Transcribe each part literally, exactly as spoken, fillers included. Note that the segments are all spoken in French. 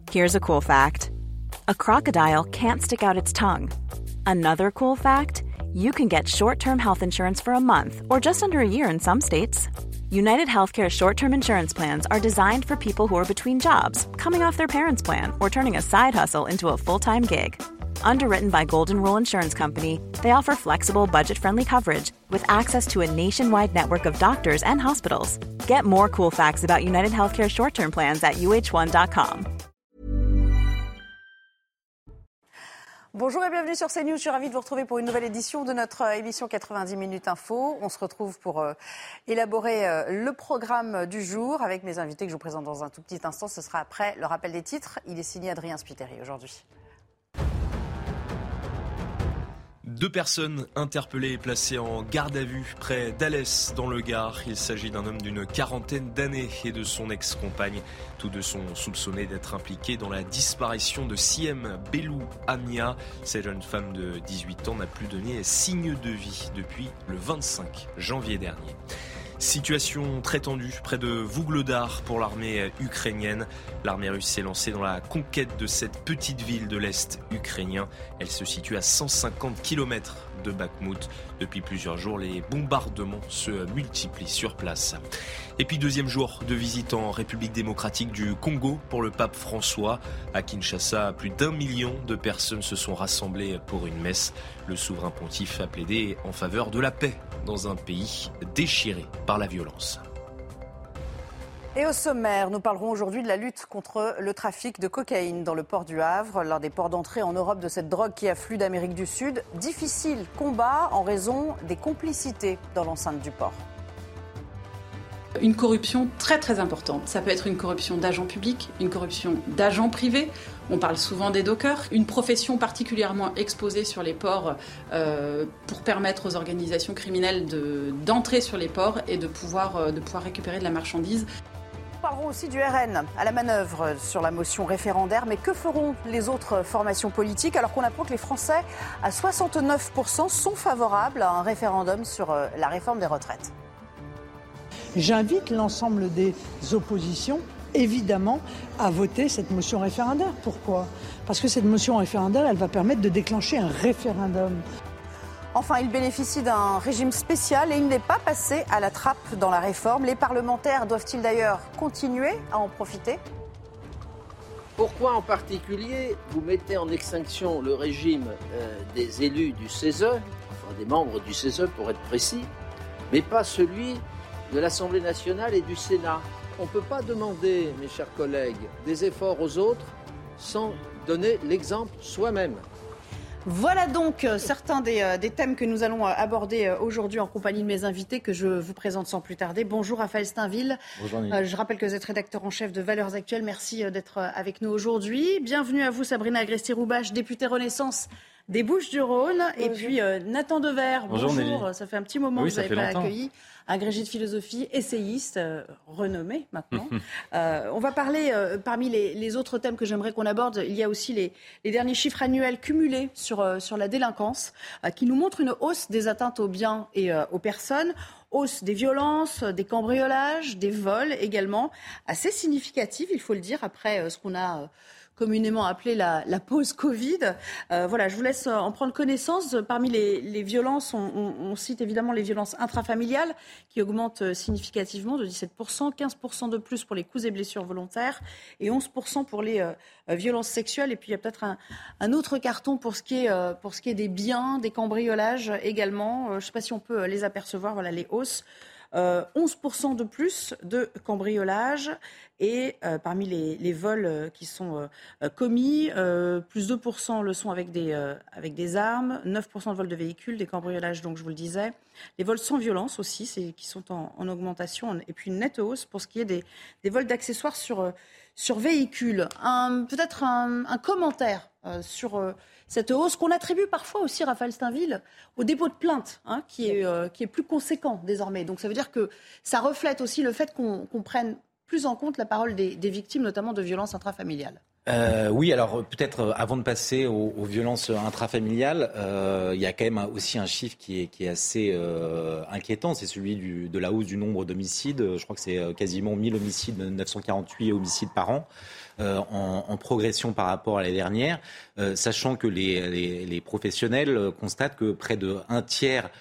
Here's a cool fact. A crocodile can't stick out its tongue. Another cool fact, you can get short-term health insurance for a month or just under a year in some states. United Healthcare short-term insurance plans are designed for people who are between jobs, coming off their parents' plan, or turning a side hustle into a full-time gig. Underwritten by Golden Rule Insurance Company, they offer flexible, budget-friendly coverage with access to a nationwide network of doctors and hospitals. Get more cool facts about United Healthcare short-term plans at U H one dot com. Bonjour et bienvenue sur CNews. Je suis ravie de vous retrouver pour une nouvelle édition de notre émission quatre-vingt-dix minutes info. On se retrouve pour euh, élaborer euh, le programme du jour avec mes invités que je vous présente dans un tout petit instant. Ce sera après le rappel des titres. Il est signé Adrien Spiteri aujourd'hui. Deux personnes interpellées et placées en garde à vue près d'Alès dans le Gard. Il s'agit d'un homme d'une quarantaine d'années et de son ex-compagne. Tous deux sont soupçonnés d'être impliqués dans la disparition de Siem Belou Ania. Cette jeune femme de dix-huit ans n'a plus donné signe de vie depuis le vingt-cinq janvier dernier. Situation très tendue près de Vuhledar pour l'armée ukrainienne. L'armée russe s'est lancée dans la conquête de cette petite ville de l'Est ukrainien. Elle se situe à cent cinquante kilomètres de Bakhmout. Depuis plusieurs jours, les bombardements se multiplient sur place. Et puis deuxième jour de visite en République démocratique du Congo pour le pape François. À Kinshasa, plus d'un million de personnes se sont rassemblées pour une messe. Le souverain pontife a plaidé en faveur de la paix dans un pays déchiré par la violence. Et au sommaire, nous parlerons aujourd'hui de la lutte contre le trafic de cocaïne dans le port du Havre, l'un des ports d'entrée en Europe de cette drogue qui afflue d'Amérique du Sud. Difficile combat en raison des complicités dans l'enceinte du port. Une corruption très très importante. Ça peut être une corruption d'agents publics, une corruption d'agents privés. On parle souvent des dockers. Une profession particulièrement exposée sur les ports euh, pour permettre aux organisations criminelles de, d'entrer sur les ports et de pouvoir, euh, de pouvoir récupérer de la marchandise. Nous parlerons aussi du R N à la manœuvre sur la motion référendaire. Mais que feront les autres formations politiques alors qu'on apprend que les Français, à soixante-neuf pour cent, sont favorables à un référendum sur euh, la réforme des retraites? J'invite l'ensemble des oppositions, évidemment, à voter cette motion référendaire. Pourquoi ? Parce que cette motion référendaire, elle va permettre de déclencher un référendum. Enfin, il bénéficie d'un régime spécial et il n'est pas passé à la trappe dans la réforme. Les parlementaires doivent-ils d'ailleurs continuer à en profiter ? Pourquoi en particulier vous mettez en extinction le régime euh, des élus du C E S E, enfin des membres du C E S E pour être précis, mais pas celui de l'Assemblée nationale et du Sénat? On ne peut pas demander, mes chers collègues, des efforts aux autres sans donner l'exemple soi-même. Voilà donc euh, certains des, euh, des thèmes que nous allons euh, aborder euh, aujourd'hui en compagnie de mes invités que je vous présente sans plus tarder. Bonjour Raphaël Steinville. Bonjour. Euh, je rappelle que vous êtes rédacteur en chef de Valeurs Actuelles. Merci euh, d'être euh, avec nous aujourd'hui. Bienvenue à vous Sabrina Agresti-Roubache, députée Renaissance des Bouches-du-Rhône. Et puis euh, Nathan Dever, bonjour. bonjour. Ça fait un petit moment oui, que vous n'avez pas longtemps. accueilli. Agrégé de philosophie, essayiste, euh, renommé maintenant. euh, on va parler, euh, parmi les, les autres thèmes que j'aimerais qu'on aborde, il y a aussi les, les derniers chiffres annuels cumulés sur, euh, sur la délinquance, euh, qui nous montrent une hausse des atteintes aux biens et euh, aux personnes, hausse des violences, des cambriolages, des vols également, assez significative, il faut le dire, après euh, ce qu'on a... Euh, communément appelé la, la pause Covid. Euh, voilà, je vous laisse en prendre connaissance. Parmi les, les violences, on, on, on cite évidemment les violences intrafamiliales qui augmentent significativement de dix-sept pour cent, quinze pour cent de plus pour les coups et blessures volontaires et onze pour cent pour les euh, violences sexuelles. Et puis il y a peut-être un, un autre carton pour ce, qui est, euh, pour ce qui est des biens, des cambriolages également. Euh, je ne sais pas si on peut les apercevoir, voilà les hausses. Euh, onze pour cent de plus de cambriolages et euh, parmi les, les vols euh, qui sont euh, commis, euh, plus deux pour cent le sont avec des, euh, avec des armes, neuf pour cent de vols de véhicules, des cambriolages, donc je vous le disais. Les vols sans violence aussi, c'est, qui sont en, en augmentation, et puis une nette hausse pour ce qui est des, des vols d'accessoires sur, euh, sur véhicules. Un, peut-être un, un commentaire euh, sur... Euh, cette hausse qu'on attribue parfois aussi, Raphaël Steinville, au dépôt de plainte, hein, qui, est, euh, qui est plus conséquent désormais. Donc ça veut dire que ça reflète aussi le fait qu'on, qu'on prenne plus en compte la parole des, des victimes, notamment de violences intrafamiliales. Euh, oui, alors peut-être euh, avant de passer aux, aux violences intrafamiliales, euh, il y a quand même aussi un chiffre qui est, qui est assez euh, inquiétant, c'est celui du, de la hausse du nombre d'homicides. Je crois que c'est quasiment mille homicides, neuf cent quarante-huit homicides par an, euh, en, en progression par rapport à l'année dernière, euh, sachant que les, les, les professionnels constatent que près de un tiers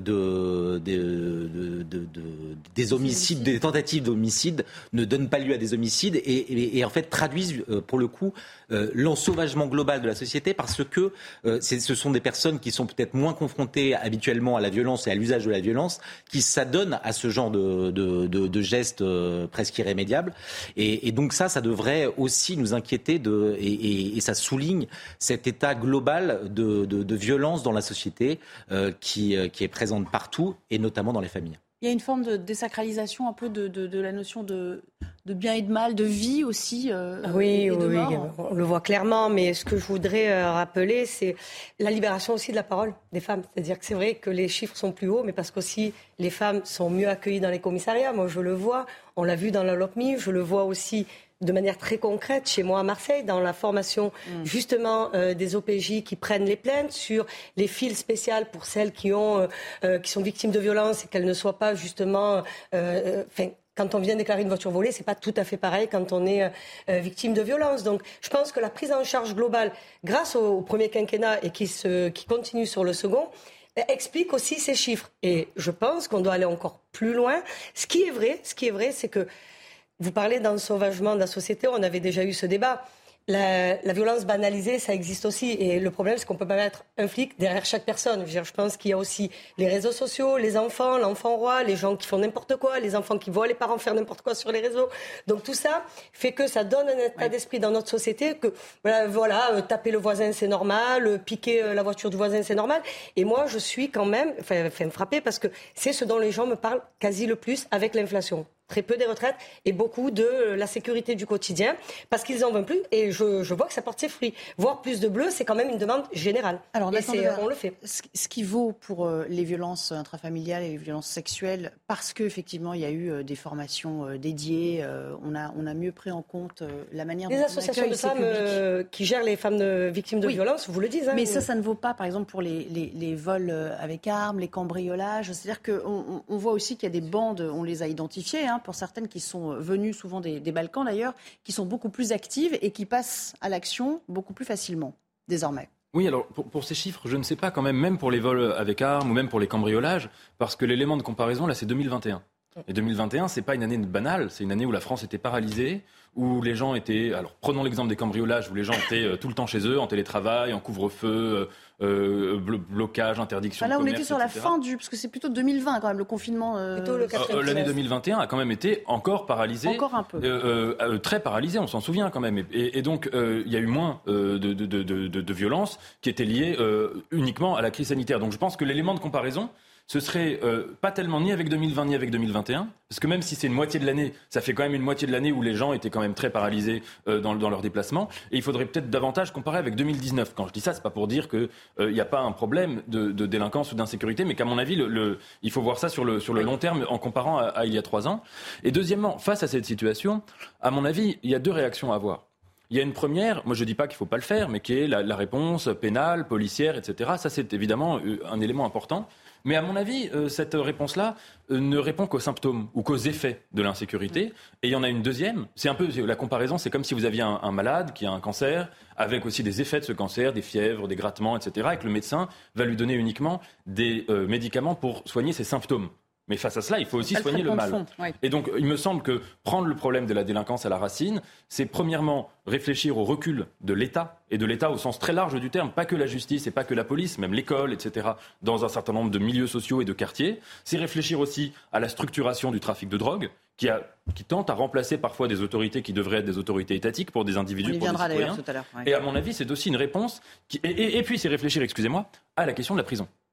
De, de, de, de, de, des homicides, des tentatives d'homicide ne donnent pas lieu à des homicides et, et, et en fait traduisent euh, pour le coup euh, l'ensauvagement global de la société parce que euh, c'est, ce sont des personnes qui sont peut-être moins confrontées habituellement à la violence et à l'usage de la violence qui s'adonnent à ce genre de, de, de, de gestes euh, presque irrémédiables et, et donc ça, ça devrait aussi nous inquiéter de, et, et, et ça souligne cet état global de, de, de violence dans la société euh, qui, qui est présente partout, et notamment dans les familles. Il y a une forme de désacralisation un peu de, de, de la notion de, de bien et de mal, de vie aussi. Euh, oui, et de oui, mort. on le voit clairement, mais ce que je voudrais euh, rappeler, c'est la libération aussi de la parole des femmes. C'est-à-dire que c'est vrai que les chiffres sont plus hauts, mais parce qu'aussi les femmes sont mieux accueillies dans les commissariats. Moi, je le vois, on l'a vu dans la LOPMI, je le vois aussi de manière très concrète chez moi à Marseille, dans la formation mmh. justement euh, des O P J qui prennent les plaintes sur les files spéciales pour celles qui ont, euh, qui sont victimes de violences et qu'elles ne soient pas justement... Euh, euh, quand on vient déclarer une voiture volée, c'est pas tout à fait pareil quand on est euh, victime de violence. Donc, je pense que la prise en charge globale, grâce au, au premier quinquennat et qui, se, qui continue sur le second, explique aussi ces chiffres. Et je pense qu'on doit aller encore plus loin. Ce qui est vrai, ce qui est vrai, c'est que vous parlez d'ensauvagement de la société, on avait déjà eu ce débat. La, la violence banalisée, ça existe aussi. Et le problème, c'est qu'on ne peut pas mettre un flic derrière chaque personne. Je veux dire, je pense qu'il y a aussi les réseaux sociaux, les enfants, l'enfant roi, les gens qui font n'importe quoi, les enfants qui voient les parents faire n'importe quoi sur les réseaux. Donc tout ça fait que ça donne un état ouais. d'esprit dans notre société que, voilà, voilà euh, taper le voisin, c'est normal, euh, piquer euh, la voiture du voisin, c'est normal. Et moi, je suis quand même enfin, enfin, frappée parce que c'est ce dont les gens me parlent quasi le plus avec l'inflation. Très peu des retraites et beaucoup de la sécurité du quotidien parce qu'ils en veulent plus et je, je vois que ça porte ses fruits. Voir plus de bleu, c'est quand même une demande générale. Alors, et c'est, on le fait. Ce qui vaut pour euh, les violences intrafamiliales et les violences sexuelles, parce qu'effectivement, il y a eu euh, des formations euh, dédiées, euh, on, a, on a mieux pris en compte euh, la manière les dont on associations accueille de femmes euh, qui gèrent les femmes de, victimes de oui. violences, vous le dites. Hein, mais vous... ça, ça ne vaut pas, par exemple, pour les, les, les vols avec armes, les cambriolages. C'est-à-dire qu'on on voit aussi qu'il y a des bandes, on les a identifiées, hein, pour certaines qui sont venues souvent des, des Balkans d'ailleurs, qui sont beaucoup plus actives et qui passent à l'action beaucoup plus facilement, désormais. Oui, alors pour, pour ces chiffres, je ne sais pas quand même, même pour les vols avec armes ou même pour les cambriolages, parce que l'élément de comparaison, là, c'est deux mille vingt et un. Et deux mille vingt et un, c'est pas une année banale, c'est une année où la France était paralysée, où les gens étaient... Alors, prenons l'exemple des cambriolages, où les gens étaient euh, tout le temps chez eux, en télétravail, en couvre-feu, euh, blo- blocage, interdiction ah, là, de commerce, on était sur et cetera. la fin du... Parce que c'est plutôt deux mille vingt, quand même, le confinement... Euh... Plutôt le euh, l'année deux mille vingt et un a quand même été encore paralysée. Encore un peu. Euh, euh, très paralysée, on s'en souvient quand même. Et, et, et donc, euh, il y a eu moins euh, de, de, de, de, de violences qui étaient liées euh, uniquement à la crise sanitaire. Donc, je pense que l'élément de comparaison... ce serait euh, pas tellement ni avec deux mille vingt ni avec deux mille vingt et un, parce que même si c'est une moitié de l'année, ça fait quand même une moitié de l'année où les gens étaient quand même très paralysés euh, dans, dans leurs déplacements. Et il faudrait peut-être davantage comparer avec deux mille dix-neuf. Quand je dis ça, c'est pas pour dire qu'il n'y euh, a pas un problème de, de délinquance ou d'insécurité, mais qu'à mon avis, le, le, il faut voir ça sur le, sur le long terme en comparant à, à il y a trois ans. Et deuxièmement, face à cette situation, à mon avis, il y a deux réactions à avoir. Il y a une première, moi je ne dis pas qu'il ne faut pas le faire, mais qui est la, la réponse pénale, policière, et cetera. Ça, c'est évidemment un élément important. Mais à mon avis, euh, cette réponse-là euh, ne répond qu'aux symptômes ou qu'aux effets de l'insécurité. Et il y en a une deuxième. C'est un peu la comparaison, c'est comme si vous aviez un, un malade qui a un cancer, avec aussi des effets de ce cancer, des fièvres, des grattements, et cetera. Et que le médecin va lui donner uniquement des euh, médicaments pour soigner ses symptômes. Mais face à cela, il faut aussi le soigner le mal. Fond, oui. Et donc, il me semble que prendre le problème de la délinquance à la racine, c'est premièrement réfléchir au recul de l'État, et de l'État au sens très large du terme, pas que la justice et pas que la police, même l'école, et cetera, dans un certain nombre de milieux sociaux et de quartiers. C'est réfléchir aussi à la structuration du trafic de drogue, qui, a, qui tente à remplacer parfois des autorités qui devraient être des autorités étatiques pour des individus, pour des citoyens. Tout à l'heure, ouais. Et à mon avis, c'est aussi une réponse... Qui, et, et, et puis, c'est réfléchir, excusez-moi, à la question de la prison.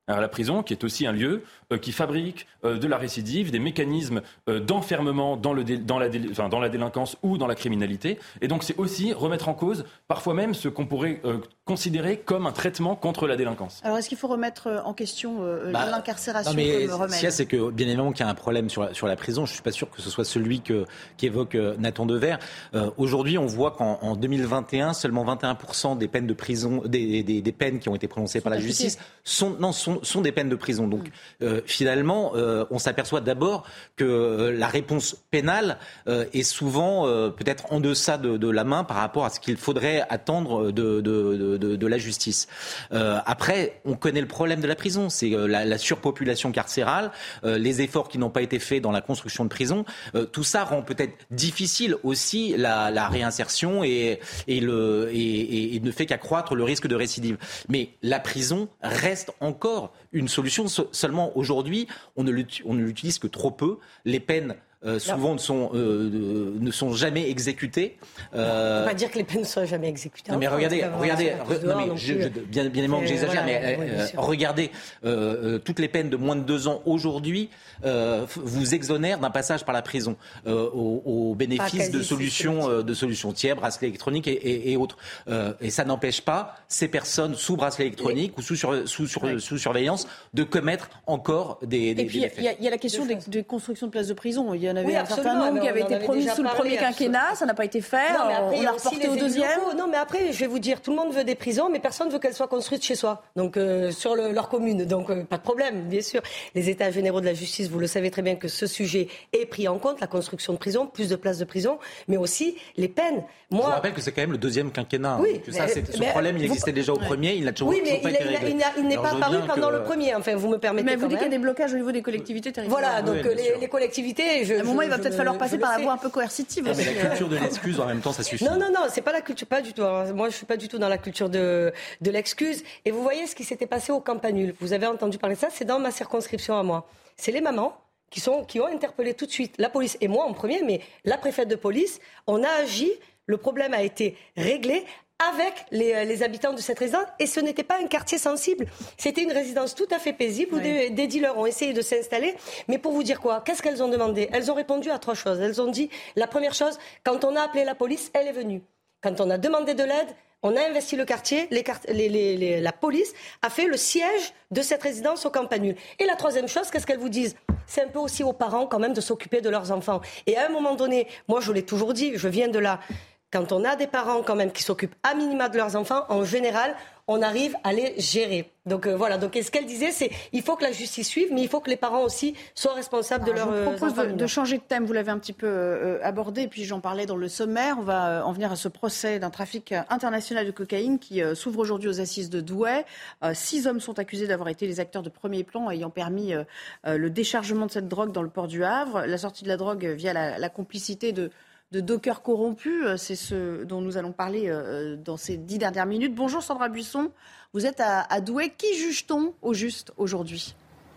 Alors la prison, qui est aussi un lieu euh, qui fabrique euh, de la récidive, des mécanismes euh, d'enfermement dans, le dé, dans, la dé, enfin, dans la délinquance ou dans la criminalité. Et donc c'est aussi remettre en cause, parfois même, ce qu'on pourrait euh, considérer comme un traitement contre la délinquance. Alors est-ce qu'il faut remettre en question euh, bah, l'incarcération non mais comme remède ? Ce qu'il y a, c'est que bien évidemment qu'il y a un problème sur la, sur la prison. Je ne suis pas sûr que ce soit celui que, qu'évoque euh, Nathan Devers. Euh, aujourd'hui, on voit qu'en en deux mille vingt et un, seulement vingt et un pour cent des peines de prison, des, des, des peines qui ont été prononcées par la justice sont, non, sont, sont des peines de prison. Donc euh, finalement, euh, on s'aperçoit d'abord que euh, la réponse pénale euh, est souvent euh, peut-être en deçà de, de la main par rapport à ce qu'il faudrait attendre de, de, de, de, de la justice. Euh, après, on connaît le problème de la prison, c'est euh, la, la surpopulation carcérale, euh, les efforts qui n'ont pas été faits dans la construction de prisons. Euh, tout ça rend peut-être difficile aussi la, la réinsertion et, et, le, et, et, et ne fait qu'accroître le risque de récidive. Mais la prison reste encore une solution. Seulement aujourd'hui, on ne l'utilise que trop peu. Les peines Euh, souvent ne sont, euh, ne sont jamais exécutées. Euh... On va pas dire que les peines ne sont jamais exécutées. Non mais regardez, regardez, re, non mais je, je, bien, bien évidemment que j'exagère, voilà, mais oui, euh, regardez, euh, toutes les peines de moins de deux ans aujourd'hui euh, vous exonèrent d'un passage par la prison euh, au, au bénéfice de solutions, euh, de solutions tiers, bracelet électronique et, et, et autres. Euh, et ça n'empêche pas ces personnes sous bracelet électronique les... ou sous, sur, sous, sur, ouais. sous surveillance de commettre encore des, des, et puis, des faits. Il y, y a la question des, des constructions de places de prison. Il y en avait oui, un certain nombre qui avait été promis sous le premier quinquennat, ça n'a pas été fait, non, après, on l'a reporté au deuxième. Locaux. Non mais après, je vais vous dire, tout le monde veut des prisons, mais personne ne veut qu'elles soient construites chez soi, donc euh, sur le, leur commune, donc euh, pas de problème, bien sûr. Les États généraux de la justice, vous le savez très bien que ce sujet est pris en compte, la construction de prisons, plus de places de prison, mais aussi les peines. Moi, je vous rappelle que c'est quand même le deuxième quinquennat. Oui, que ça, c'est, ce mais, problème, il existait vous... déjà au premier, il n'a toujours, oui, mais toujours il, pas été réglé. Il, il, il n'est pas apparu pendant que... le premier, enfin vous me permettez. Mais vous dites qu'il y a des même. blocages au niveau des collectivités territoriales. Voilà, donc oui, les, les collectivités. Je, à un moment, je, il va je, peut-être je, falloir passer par la voie un peu coercitive. Ah, mais la culture de l'excuse, en même temps, ça suffit. Non, non, non, c'est pas la culture, pas du tout. Hein. Moi, je suis pas du tout dans la culture de, de l'excuse. Et vous voyez ce qui s'était passé au Campanule. Vous avez entendu parler de ça, c'est dans ma circonscription à moi. C'est les mamans qui, sont, qui ont interpellé tout de suite la police, et moi en premier, mais la préfète de police. On a agi, le problème a été réglé avec les, les habitants de cette résidence, et ce n'était pas un quartier sensible. C'était une résidence tout à fait paisible, où oui. des, des dealers ont essayé de s'installer. Mais pour vous dire quoi, qu'est-ce qu'elles ont demandé ? Elles ont répondu à trois choses. Elles ont dit, la première chose, quand on a appelé la police, elle est venue. Quand on a demandé de l'aide, on a investi le quartier, les, les, les, les, la police a fait le siège de cette résidence au Campanule. Et la troisième chose, qu'est-ce qu'elles vous disent ? C'est un peu aussi aux parents quand même de s'occuper de leurs enfants. Et à un moment donné, moi je l'ai toujours dit, je viens de là, quand on a des parents quand même qui s'occupent à minima de leurs enfants, en général, on arrive à les gérer. Donc euh, voilà, donc ce qu'elle disait, c'est il faut que la justice suive, mais il faut que les parents aussi soient responsables de leurs enfants. Je vous propose de, de changer de thème, vous l'avez un petit peu euh, abordé, et puis j'en parlais dans le sommaire. On va euh, en venir à ce procès d'un trafic international de cocaïne qui euh, s'ouvre aujourd'hui aux assises de Douai. Euh, six hommes sont accusés d'avoir été les acteurs de premier plan ayant permis euh, euh, le déchargement de cette drogue dans le port du Havre. La sortie de la drogue via la, la complicité de... de dockers corrompus, c'est ce dont nous allons parler dans ces dix dernières minutes. Bonjour Sandra Buisson, vous êtes à, à Douai. Qui juge-t-on au juste aujourd'hui ?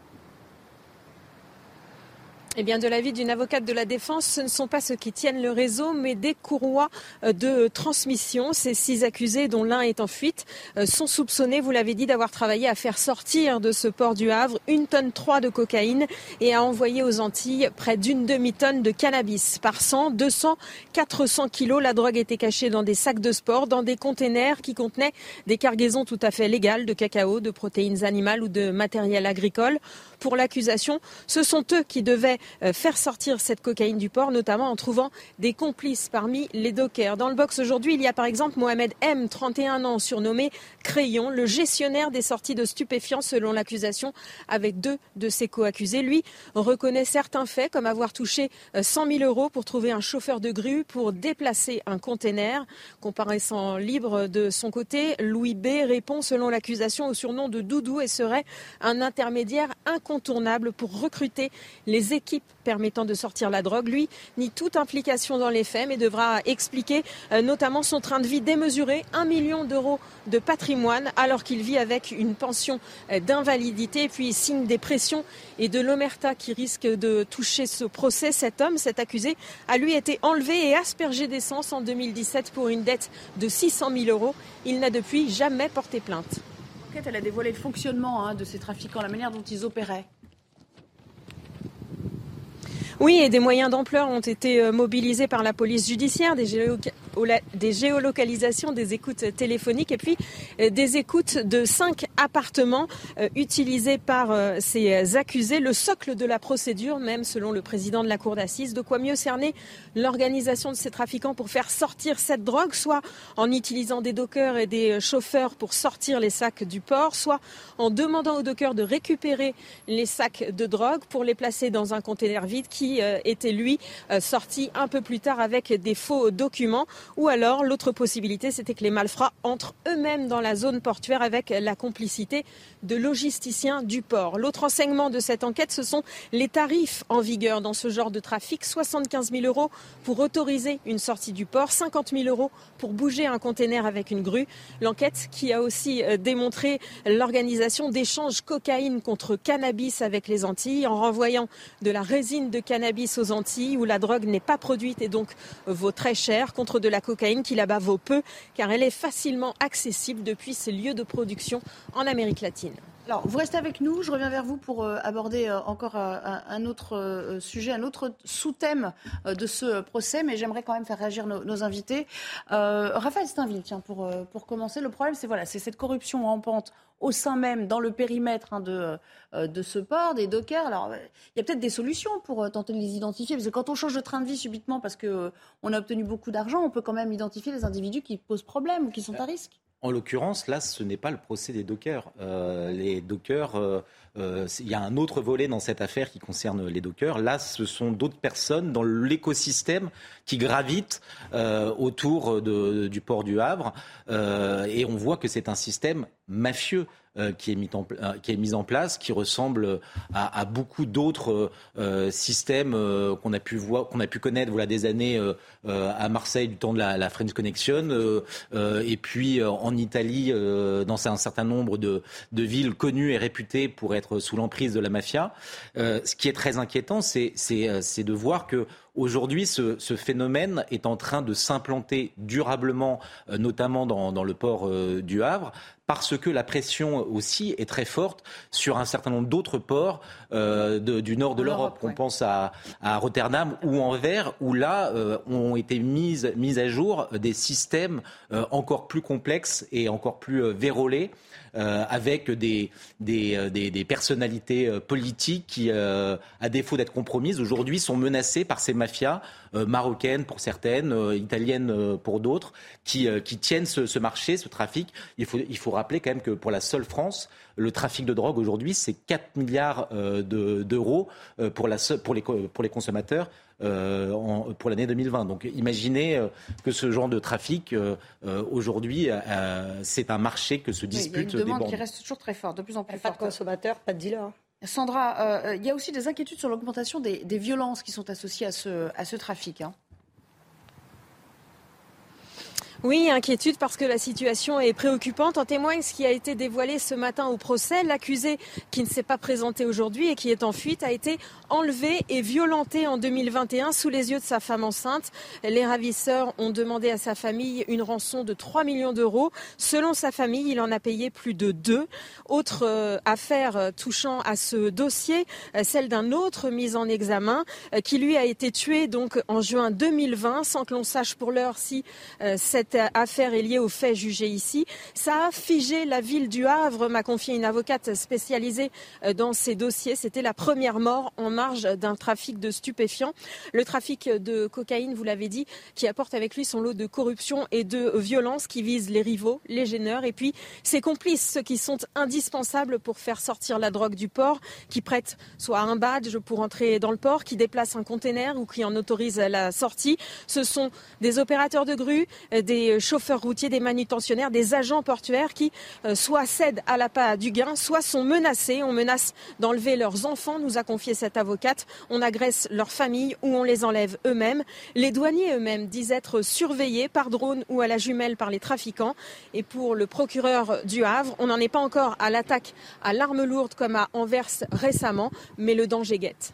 Eh bien, de l'avis d'une avocate de la défense, ce ne sont pas ceux qui tiennent le réseau, mais des courroies de transmission. Ces six accusés, dont l'un est en fuite, sont soupçonnés, vous l'avez dit, d'avoir travaillé à faire sortir de ce port du Havre une tonne trois de cocaïne et à envoyer aux Antilles près d'une demi-tonne de cannabis. Par cent, deux cents, quatre cents kilos, la drogue était cachée dans des sacs de sport, dans des containers qui contenaient des cargaisons tout à fait légales de cacao, de protéines animales ou de matériel agricole. Pour l'accusation, ce sont eux qui devaient faire sortir cette cocaïne du port, notamment en trouvant des complices parmi les dockers. Dans le box aujourd'hui, il y a par exemple Mohamed M, trente et un ans, surnommé Crayon, le gestionnaire des sorties de stupéfiants selon l'accusation, avec deux de ses co-accusés. Lui reconnaît certains faits, comme avoir touché cent mille euros pour trouver un chauffeur de grue pour déplacer un container. Comparaissant libre de son côté, Louis B répond selon l'accusation au surnom de Doudou et serait un intermédiaire incontournable pour recruter les équipes permettant de sortir la drogue. Lui nie toute implication dans les faits, mais devra expliquer euh, notamment son train de vie démesuré, un million d'euros de patrimoine, alors qu'il vit avec une pension euh, d'invalidité. Et puis il signe des pressions et de l'omerta qui risque de toucher ce procès. Cet homme, cet accusé, a lui été enlevé et aspergé d'essence en deux mille dix-sept pour une dette de six cent mille euros. Il n'a depuis jamais porté plainte. L'enquête, elle a dévoilé le fonctionnement hein, de ces trafiquants, la manière dont ils opéraient. Oui, et des moyens d'ampleur ont été mobilisés par la police judiciaire, des, géoloca- des géolocalisations, des écoutes téléphoniques et puis des écoutes de cinq appartements euh, utilisés par euh, ces accusés. Le socle de la procédure, même selon le président de la cour d'assises, de quoi mieux cerner l'organisation de ces trafiquants pour faire sortir cette drogue, soit en utilisant des dockers et des chauffeurs pour sortir les sacs du port, soit en demandant aux dockers de récupérer les sacs de drogue pour les placer dans un conteneur vide qui était lui sorti un peu plus tard avec des faux documents. Ou alors l'autre possibilité, c'était que les malfrats entrent eux-mêmes dans la zone portuaire avec la complicité de logisticiens du port. L'autre enseignement de cette enquête, ce sont les tarifs en vigueur dans ce genre de trafic. soixante-quinze mille euros pour autoriser une sortie du port, cinquante mille euros pour bouger un conteneur avec une grue. L'enquête qui a aussi démontré l'organisation d'échanges cocaïne contre cannabis avec les Antilles en renvoyant de la résine de cannabis aux Antilles où la drogue n'est pas produite et donc vaut très cher contre de la cocaïne qui là-bas vaut peu car elle est facilement accessible depuis ses lieux de production en Amérique latine. Alors, vous restez avec nous. Je reviens vers vous pour euh, aborder euh, encore euh, un autre euh, sujet, un autre sous-thème euh, de ce procès. Mais j'aimerais quand même faire réagir nos, nos invités. Euh, Raphaël Steinville, tiens, pour, euh, pour commencer. Le problème, c'est voilà, c'est cette corruption rampante au sein même, dans le périmètre hein, de, euh, de ce port, des dockers. Alors, il euh, y a peut-être des solutions pour euh, tenter de les identifier. Parce que quand on change de train de vie subitement parce qu'on euh, a obtenu beaucoup d'argent, on peut quand même identifier les individus qui posent problème ou qui sont à risque. En l'occurrence, là, ce n'est pas le procès des dockers. Euh, les dockers, euh, euh, il y a un autre volet dans cette affaire qui concerne les dockers. Là, ce sont d'autres personnes dans l'écosystème qui gravitent euh, autour de, du port du Havre. Euh, et on voit que c'est un système mafieux. Euh, qui, est mis en, euh, qui est mis en place, qui ressemble à, à beaucoup d'autres euh, systèmes euh, qu'on a pu voir, qu'on a pu connaître voilà, des années euh, euh, à Marseille du temps de la, la French Connection, euh, euh, et puis euh, en Italie, euh, dans un certain nombre de, de villes connues et réputées pour être sous l'emprise de la mafia. Euh, ce qui est très inquiétant, c'est, c'est, c'est de voir que aujourd'hui, ce, ce phénomène est en train de s'implanter durablement, euh, notamment dans, dans le port euh, du Havre, parce que la pression aussi est très forte sur un certain nombre d'autres ports euh, de, du nord de l'Europe. On ouais. pense à, à Rotterdam ou Anvers, où là euh, ont été mises, mises à jour des systèmes euh, encore plus complexes et encore plus euh, vérolés. Euh, avec des, des, des, des personnalités euh, politiques qui, euh, à défaut d'être compromises, aujourd'hui sont menacées par ces mafias euh, marocaines pour certaines, euh, italiennes euh, pour d'autres, qui, euh, qui tiennent ce, ce marché, ce trafic. Il faut, il faut rappeler quand même que pour la seule France, le trafic de drogue aujourd'hui, c'est quatre milliards euh, de, d'euros euh, pour, la, pour, les, pour les consommateurs. Euh, en, pour l'année deux mille vingt. Donc imaginez euh, que ce genre de trafic, euh, euh, aujourd'hui, euh, c'est un marché que se disputent oui, il y a une des demande bandes. qui reste toujours très forte, de plus en plus pas forte. Pas de consommateurs, pas de dealers. Sandra, euh, il y a aussi des inquiétudes sur l'augmentation des, des violences qui sont associées à ce, à ce trafic. Hein. Oui, inquiétude parce que la situation est préoccupante. En témoigne ce qui a été dévoilé ce matin au procès. L'accusé qui ne s'est pas présenté aujourd'hui et qui est en fuite a été enlevé et violenté en deux mille vingt et un sous les yeux de sa femme enceinte. Les ravisseurs ont demandé à sa famille une rançon de trois millions d'euros. Selon sa famille, il en a payé plus de deux. Autre euh, affaire touchant à ce dossier, euh, celle d'un autre mis en examen euh, qui lui a été tué donc en juin deux mille vingt sans que l'on sache pour l'heure si euh, cette Cette affaire est liée aux faits jugés ici. Ça a figé la ville du Havre, m'a confié une avocate spécialisée dans ces dossiers. C'était la première mort en marge d'un trafic de stupéfiants. Le trafic de cocaïne, vous l'avez dit, qui apporte avec lui son lot de corruption et de violence qui vise les rivaux, les gêneurs et puis ses complices, ceux qui sont indispensables pour faire sortir la drogue du port, qui prêtent soit un badge pour entrer dans le port, qui déplacent un container ou qui en autorisent la sortie. Ce sont des opérateurs de grue, des des chauffeurs routiers, des manutentionnaires, des agents portuaires qui euh, soit cèdent à l'appât du gain, soit sont menacés. On menace d'enlever leurs enfants, nous a confié cette avocate. On agresse leurs familles ou on les enlève eux-mêmes. Les douaniers eux-mêmes disent être surveillés par drone ou à la jumelle par les trafiquants. Et pour le procureur du Havre, on n'en est pas encore à l'attaque à l'arme lourde comme à Anvers récemment, mais le danger guette.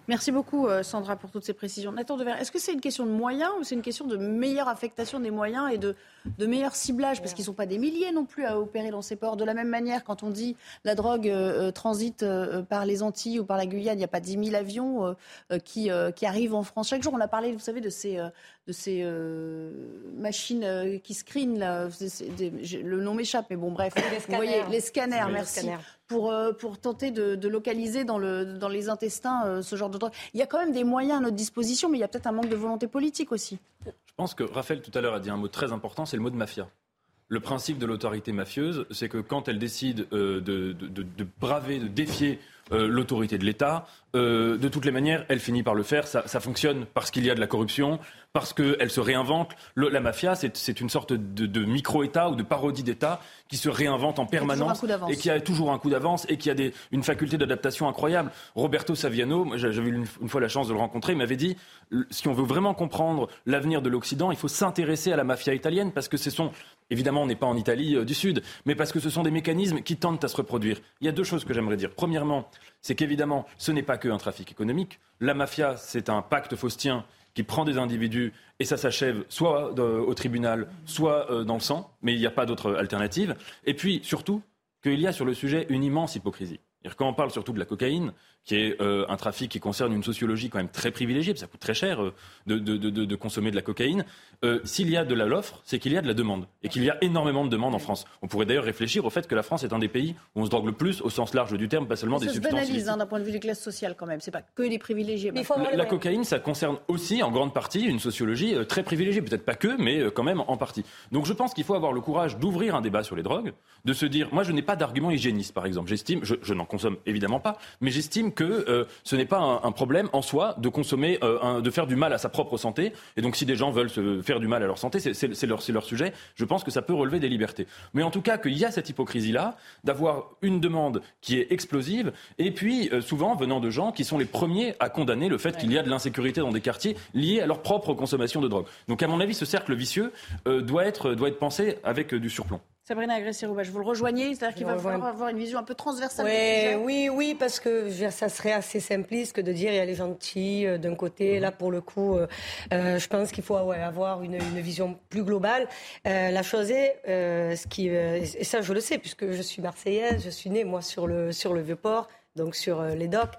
Merci beaucoup Sandra pour toutes ces précisions. Nathan Devers, est-ce que c'est une question de moyens ou c'est une question de meilleure affectation des moyens et de, de meilleur ciblage? Parce qu'ils ne sont pas des milliers non plus à opérer dans ces ports. De la même manière, quand on dit la drogue euh, transite euh, par les Antilles ou par la Guyane, il n'y a pas dix mille avions euh, qui, euh, qui arrivent en France chaque jour. On a parlé, vous savez, de ces, euh, de ces euh, machines euh, qui screenent. Là, c'est, c'est, des, je, le nom m'échappe, mais bon, bref. Les vous voyez, les scanners, oui, merci. Les scanners. Pour, euh, pour tenter de, de localiser dans, le, dans les intestins euh, ce genre de drogue. Il y a quand même des moyens à notre disposition, mais il y a peut-être un manque de volonté politique aussi. Je pense que Raphaël tout à l'heure a dit un mot très important, c'est le mot de mafia. Le principe de l'autorité mafieuse, c'est que quand elle décide euh, de, de, de, de braver, de défier euh, l'autorité de l'État, euh, de toutes les manières, elle finit par le faire. Ça, ça fonctionne parce qu'il y a de la corruption, parce qu'elle se réinvente. Le, la mafia, c'est, c'est une sorte de, de micro-État ou de parodie d'État qui se réinvente en permanence et qui a toujours un coup d'avance et qui a des, une faculté d'adaptation incroyable. Roberto Saviano, moi, j'avais eu une, une fois la chance de le rencontrer, il m'avait dit, si on veut vraiment comprendre l'avenir de l'Occident, il faut s'intéresser à la mafia italienne parce que ce sont... Évidemment, on n'est pas en Italie euh, du Sud, mais parce que ce sont des mécanismes qui tendent à se reproduire. Il y a deux choses que j'aimerais dire. Premièrement, c'est qu'évidemment, ce n'est pas qu'un trafic économique. La mafia, c'est un pacte faustien qui prend des individus et ça s'achève soit de, au tribunal, soit euh, dans le sang, mais il n'y a pas d'autre alternative. Et puis, surtout, qu'il y a sur le sujet une immense hypocrisie. Quand on parle surtout de la cocaïne, qui est euh, un trafic qui concerne une sociologie quand même très privilégiée, parce que ça coûte très cher euh, de, de, de, de consommer de la cocaïne, euh, s'il y a de la l'offre, c'est qu'il y a de la demande, et qu'il y a énormément de demandes en France. On pourrait d'ailleurs réfléchir au fait que la France est un des pays où on se drogue le plus, au sens large du terme, pas seulement ça des se substances banalise illicites. Hein, d'un point de vue des classes sociales quand même, c'est pas que les privilégiés. Mais il faut la, la cocaïne, ça concerne aussi en grande partie une sociologie euh, très privilégiée, peut-être pas que, mais euh, quand même en partie. Donc je pense qu'il faut avoir le courage d'ouvrir un débat sur les drogues, de se dire, moi je n'ai pas d'argument hygiéniste par exemple, j'estime, je, je n'en consomme évidemment pas, mais j'estime que euh, ce n'est pas un, un problème en soi de consommer, euh, un, de faire du mal à sa propre santé. Et donc, si des gens veulent se faire du mal à leur santé, c'est, c'est, c'est, leur, c'est leur sujet. Je pense que ça peut relever des libertés. Mais en tout cas, qu'il y a cette hypocrisie-là, d'avoir une demande qui est explosive, et puis euh, souvent venant de gens qui sont les premiers à condamner le fait ouais. qu'il y a de l'insécurité dans des quartiers liés à leur propre consommation de drogue. Donc, à mon avis, ce cercle vicieux euh, doit être, doit être pensé avec euh, du surplomb. Sabrina Agresti-Roubache, vous le rejoignez? C'est-à-dire qu'il va falloir avoir une vision un peu transversale. Ouais, oui, oui, parce que je veux dire, ça serait assez simpliste que de dire il y a les gentils euh, d'un côté. Mmh. Là, pour le coup, euh, euh, je pense qu'il faut ouais, avoir une, une vision plus globale. Euh, la chose est, euh, ce qui, euh, et ça je le sais, puisque je suis marseillaise, je suis née, moi, sur le, sur le Vieux-Port, donc sur euh, les docks.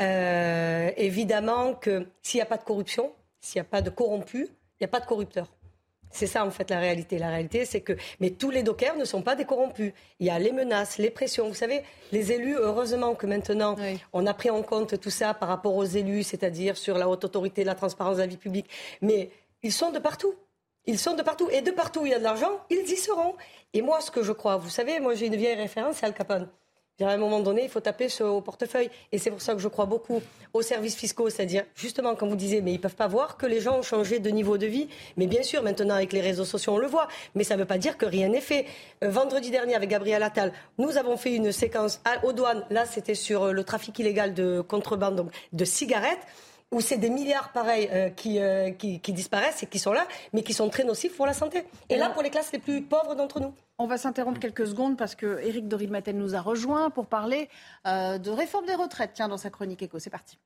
Euh, évidemment que s'il n'y a pas de corruption, s'il n'y a pas de corrompus, il n'y a pas de corrupteurs. C'est ça, en fait, la réalité. La réalité, c'est que... Mais tous les dockers ne sont pas des corrompus. Il y a les menaces, les pressions. Vous savez, les élus, heureusement que maintenant, oui. on a pris en compte tout ça par rapport aux élus, c'est-à-dire sur la haute autorité, la transparence de la vie publique. Mais ils sont de partout. Ils sont de partout. Et de partout où il y a de l'argent, ils y seront. Et moi, ce que je crois, vous savez, moi, j'ai une vieille référence, c'est Al Capone. À un moment donné, il faut taper sur, au portefeuille. Et c'est pour ça que je crois beaucoup aux services fiscaux. C'est-à-dire, justement, quand vous disiez, mais ils ne peuvent pas voir que les gens ont changé de niveau de vie. Mais bien sûr, maintenant, avec les réseaux sociaux, on le voit. Mais ça ne veut pas dire que rien n'est fait. Euh, vendredi dernier, avec Gabriel Attal, nous avons fait une séquence à, aux douanes. Là, c'était sur le trafic illégal de contrebande, donc de cigarettes, où c'est des milliards, pareils, euh, qui, euh, qui, qui disparaissent et qui sont là, mais qui sont très nocifs pour la santé. Et, et là, pour les classes les plus pauvres d'entre nous. On va s'interrompre quelques secondes parce que Éric de Ritmaten nous a rejoint pour parler euh, de réforme des retraites. Tiens, dans sa chronique éco, c'est parti.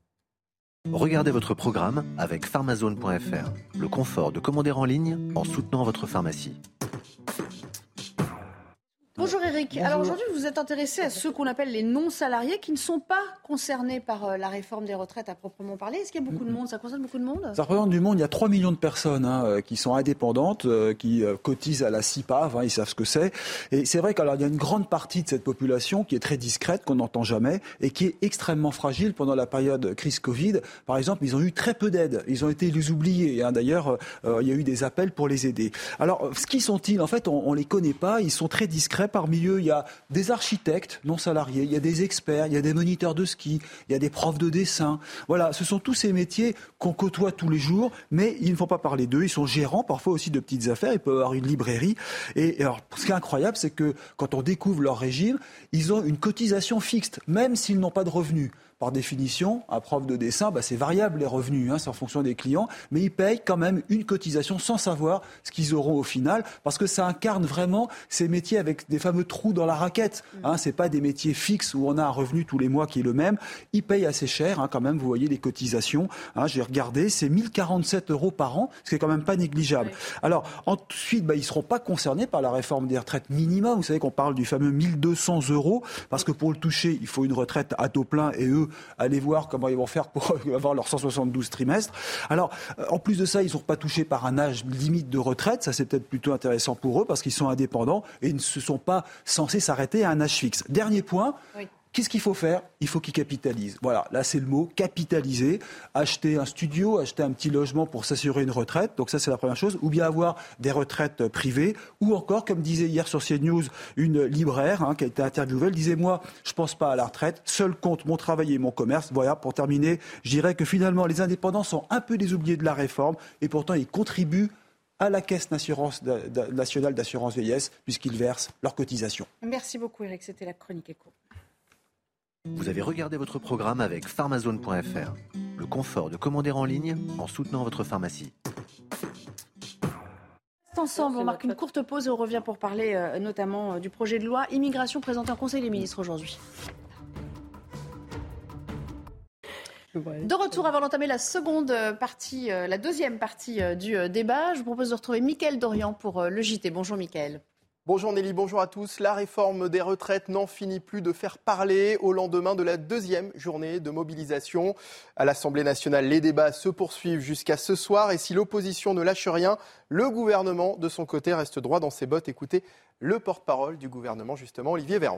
Regardez votre programme avec pharmazone point f r. Le confort de commander en ligne en soutenant votre pharmacie. Bonjour Éric. Bonjour. Alors aujourd'hui, vous êtes intéressé à ceux qu'on appelle les non-salariés qui ne sont pas concernés par euh, la réforme des retraites à proprement parler. Est-ce qu'il y a beaucoup de monde? Ça concerne beaucoup de monde? Ça représente du monde. Il y a trois millions de personnes hein, qui sont indépendantes, euh, qui euh, cotisent à la C I P A V, hein, ils savent ce que c'est. Et c'est vrai qu'il y a une grande partie de cette population qui est très discrète, qu'on n'entend jamais, et qui est extrêmement fragile pendant la période crise Covid. Par exemple, ils ont eu très peu d'aide. Ils ont été les oubliés. Hein. D'ailleurs, euh, il y a eu des appels pour les aider. Alors, qui sont-ils? En fait, on ne les connaît pas. Ils sont très discrets. Parmi eux, il y a des architectes non salariés, il y a des experts, il y a des moniteurs de ski, il y a des profs de dessin. Voilà, ce sont tous ces métiers qu'on côtoie tous les jours, mais il ne faut pas parler d'eux. Ils sont gérants, parfois aussi de petites affaires. Ils peuvent avoir une librairie. Et alors, ce qui est incroyable, c'est que quand on découvre leur régime, ils ont une cotisation fixe, même s'ils n'ont pas de revenus. par définition, un prof de dessin, bah, c'est variable les revenus, hein, c'est en fonction des clients, mais ils payent quand même une cotisation sans savoir ce qu'ils auront au final, parce que ça incarne vraiment ces métiers avec des fameux trous dans la raquette. Hein, c'est pas des métiers fixes où on a un revenu tous les mois qui est le même. Ils payent assez cher, hein, quand même. Vous voyez les cotisations. Hein, j'ai regardé, c'est mille quarante-sept euros par an, ce qui est quand même pas négligeable. Oui. Alors ensuite, bah, ils seront pas concernés par la réforme des retraites minimum. Vous savez qu'on parle du fameux mille deux cents euros, parce que pour le toucher, il faut une retraite à taux plein, et eux, allez voir comment ils vont faire pour avoir leurs cent soixante-douze trimestres. Alors, en plus de ça, ils ne sont pas touchés par un âge limite de retraite. Ça, c'est peut-être plutôt intéressant pour eux, parce qu'ils sont indépendants et ils ne se sont pas censés s'arrêter à un âge fixe. Dernier point. Oui. Qu'est-ce qu'il faut faire ? Il faut qu'ils capitalisent. Voilà, là c'est le mot, capitaliser. Acheter un studio, acheter un petit logement pour s'assurer une retraite. Donc ça c'est la première chose. Ou bien avoir des retraites privées. Ou encore, comme disait hier sur CNews, une libraire hein, qui a été interviewée, elle disait « Moi, je ne pense pas à la retraite. Seul compte mon travail et mon commerce. » Voilà, pour terminer, je dirais que finalement les indépendants sont un peu des oubliés de la réforme. Et pourtant, ils contribuent à la Caisse nationale d'assurance vieillesse, puisqu'ils versent leurs cotisations. Merci beaucoup Eric, c'était la chronique éco. Vous avez regardé votre programme avec pharmazone point f r. Le confort de commander en ligne en soutenant votre pharmacie. Ensemble, on marque une courte pause et on revient pour parler euh, notamment euh, du projet de loi immigration présenté en Conseil des ministres aujourd'hui. De retour avant d'entamer la seconde partie, euh, la deuxième partie euh, du euh, débat, je vous propose de retrouver Mickaël Dorian pour euh, le J T. Bonjour Mickaël. Bonjour Nelly, bonjour à tous. La réforme des retraites n'en finit plus de faire parler au lendemain de la deuxième journée de mobilisation. À l'Assemblée nationale, les débats se poursuivent jusqu'à ce soir. Et si l'opposition ne lâche rien, le gouvernement, de son côté, reste droit dans ses bottes. Écoutez le porte-parole du gouvernement, justement, Olivier Véran.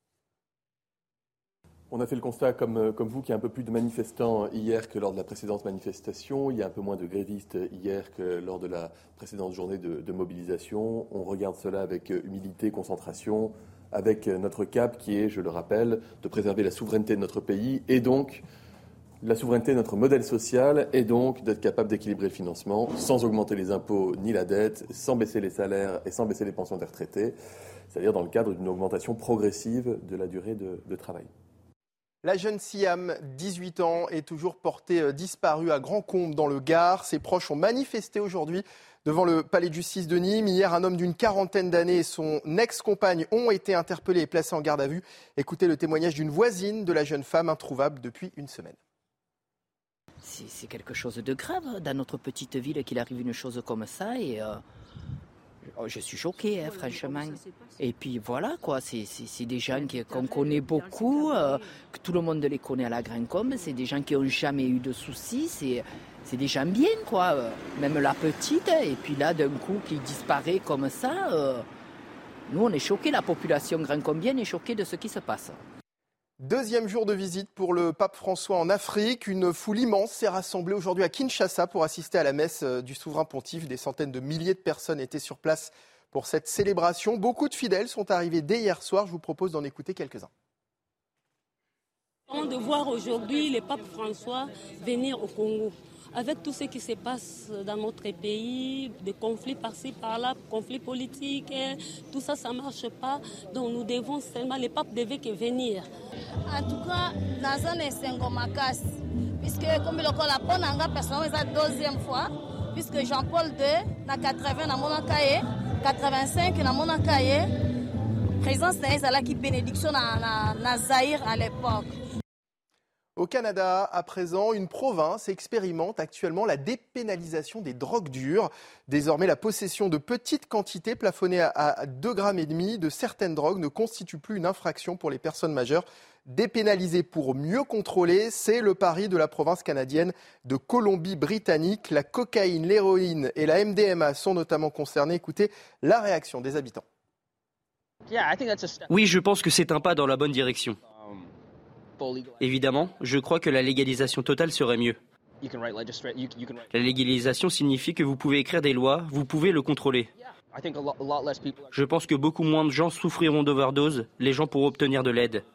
On a fait le constat, comme, comme vous, qu'il y a un peu plus de manifestants hier que lors de la précédente manifestation. Il y a un peu moins de grévistes hier que lors de la précédente journée de, de mobilisation. On regarde cela avec humilité, concentration, avec notre cap qui est, je le rappelle, de préserver la souveraineté de notre pays et donc la souveraineté de notre modèle social et donc d'être capable d'équilibrer le financement sans augmenter les impôts ni la dette, sans baisser les salaires et sans baisser les pensions des retraités, c'est-à-dire dans le cadre d'une augmentation progressive de la durée de, de travail. La jeune Siam, dix-huit ans, est toujours portée disparue à Grand-Combe dans le Gard. Ses proches ont manifesté aujourd'hui devant le palais de justice de Nîmes. Hier, un homme d'une quarantaine d'années et son ex-compagne ont été interpellés et placés en garde à vue. Écoutez le témoignage d'une voisine de la jeune femme introuvable depuis une semaine. C'est, c'est quelque chose de grave dans notre petite ville qu'il arrive une chose comme ça et... Euh... Je suis choquée, hein, franchement. Et puis voilà, quoi, c'est, c'est, c'est des gens qui, qu'on connaît beaucoup, euh, que tout le monde les connaît à la Grand-Combe. C'est des gens qui n'ont jamais eu de soucis. C'est, c'est des gens bien, quoi. Même la petite. Et puis là, d'un coup, qui disparaît comme ça. Euh, nous, on est choqués, la population grand-combienne est choquée de ce qui se passe. Deuxième jour de visite pour le pape François en Afrique. Une foule immense s'est rassemblée aujourd'hui à Kinshasa pour assister à la messe du souverain pontife. Des centaines de milliers de personnes étaient sur place pour cette célébration. Beaucoup de fidèles sont arrivés dès hier soir. Je vous propose d'en écouter quelques-uns. De voir aujourd'hui le pape François venir au Congo. Avec tout ce qui se passe dans notre pays, des conflits par-ci, par-là, conflits politiques, tout ça, ça ne marche pas. Donc nous devons seulement, les papes devaient venir. En tout cas, dans un Sengomakas, puisque comme le la bonne personne, c'est la deuxième fois, puisque Jean-Paul deux, dans quatre-vingts, dans mon cahier, quatre-vingt-cinq, dans mon cahier, présence de la qui bénédiction dans Zaïre à l'époque. Au Canada, à présent, une province expérimente actuellement la dépénalisation des drogues dures. Désormais, la possession de petites quantités plafonnées à deux virgule cinq grammes de certaines drogues ne constitue plus une infraction pour les personnes majeures. Dépénalisées pour mieux contrôler, c'est le pari de la province canadienne de Colombie-Britannique. La cocaïne, l'héroïne et la M D M A sont notamment concernées. Écoutez la réaction des habitants. Oui, je pense que c'est un pas dans la bonne direction. Évidemment, je crois que la légalisation totale serait mieux. La légalisation signifie que vous pouvez écrire des lois, vous pouvez le contrôler. Je pense que beaucoup moins de gens souffriront d'overdose, les gens pourront obtenir de l'aide.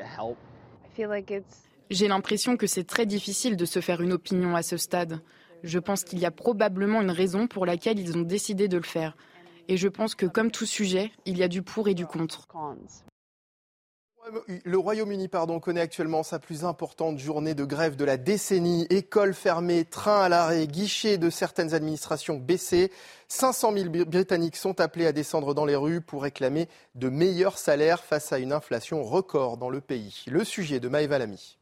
J'ai l'impression que c'est très difficile de se faire une opinion à ce stade. Je pense qu'il y a probablement une raison pour laquelle ils ont décidé de le faire. Et je pense que comme tout sujet, il y a du pour et du contre. Le Le Royaume-Uni pardon, connaît actuellement sa plus importante journée de grève de la décennie. Écoles fermées, trains à l'arrêt, guichets de certaines administrations baissés. cinq cent mille Britanniques sont appelés à descendre dans les rues pour réclamer de meilleurs salaires face à une inflation record dans le pays. Le sujet de Maëva Lamy.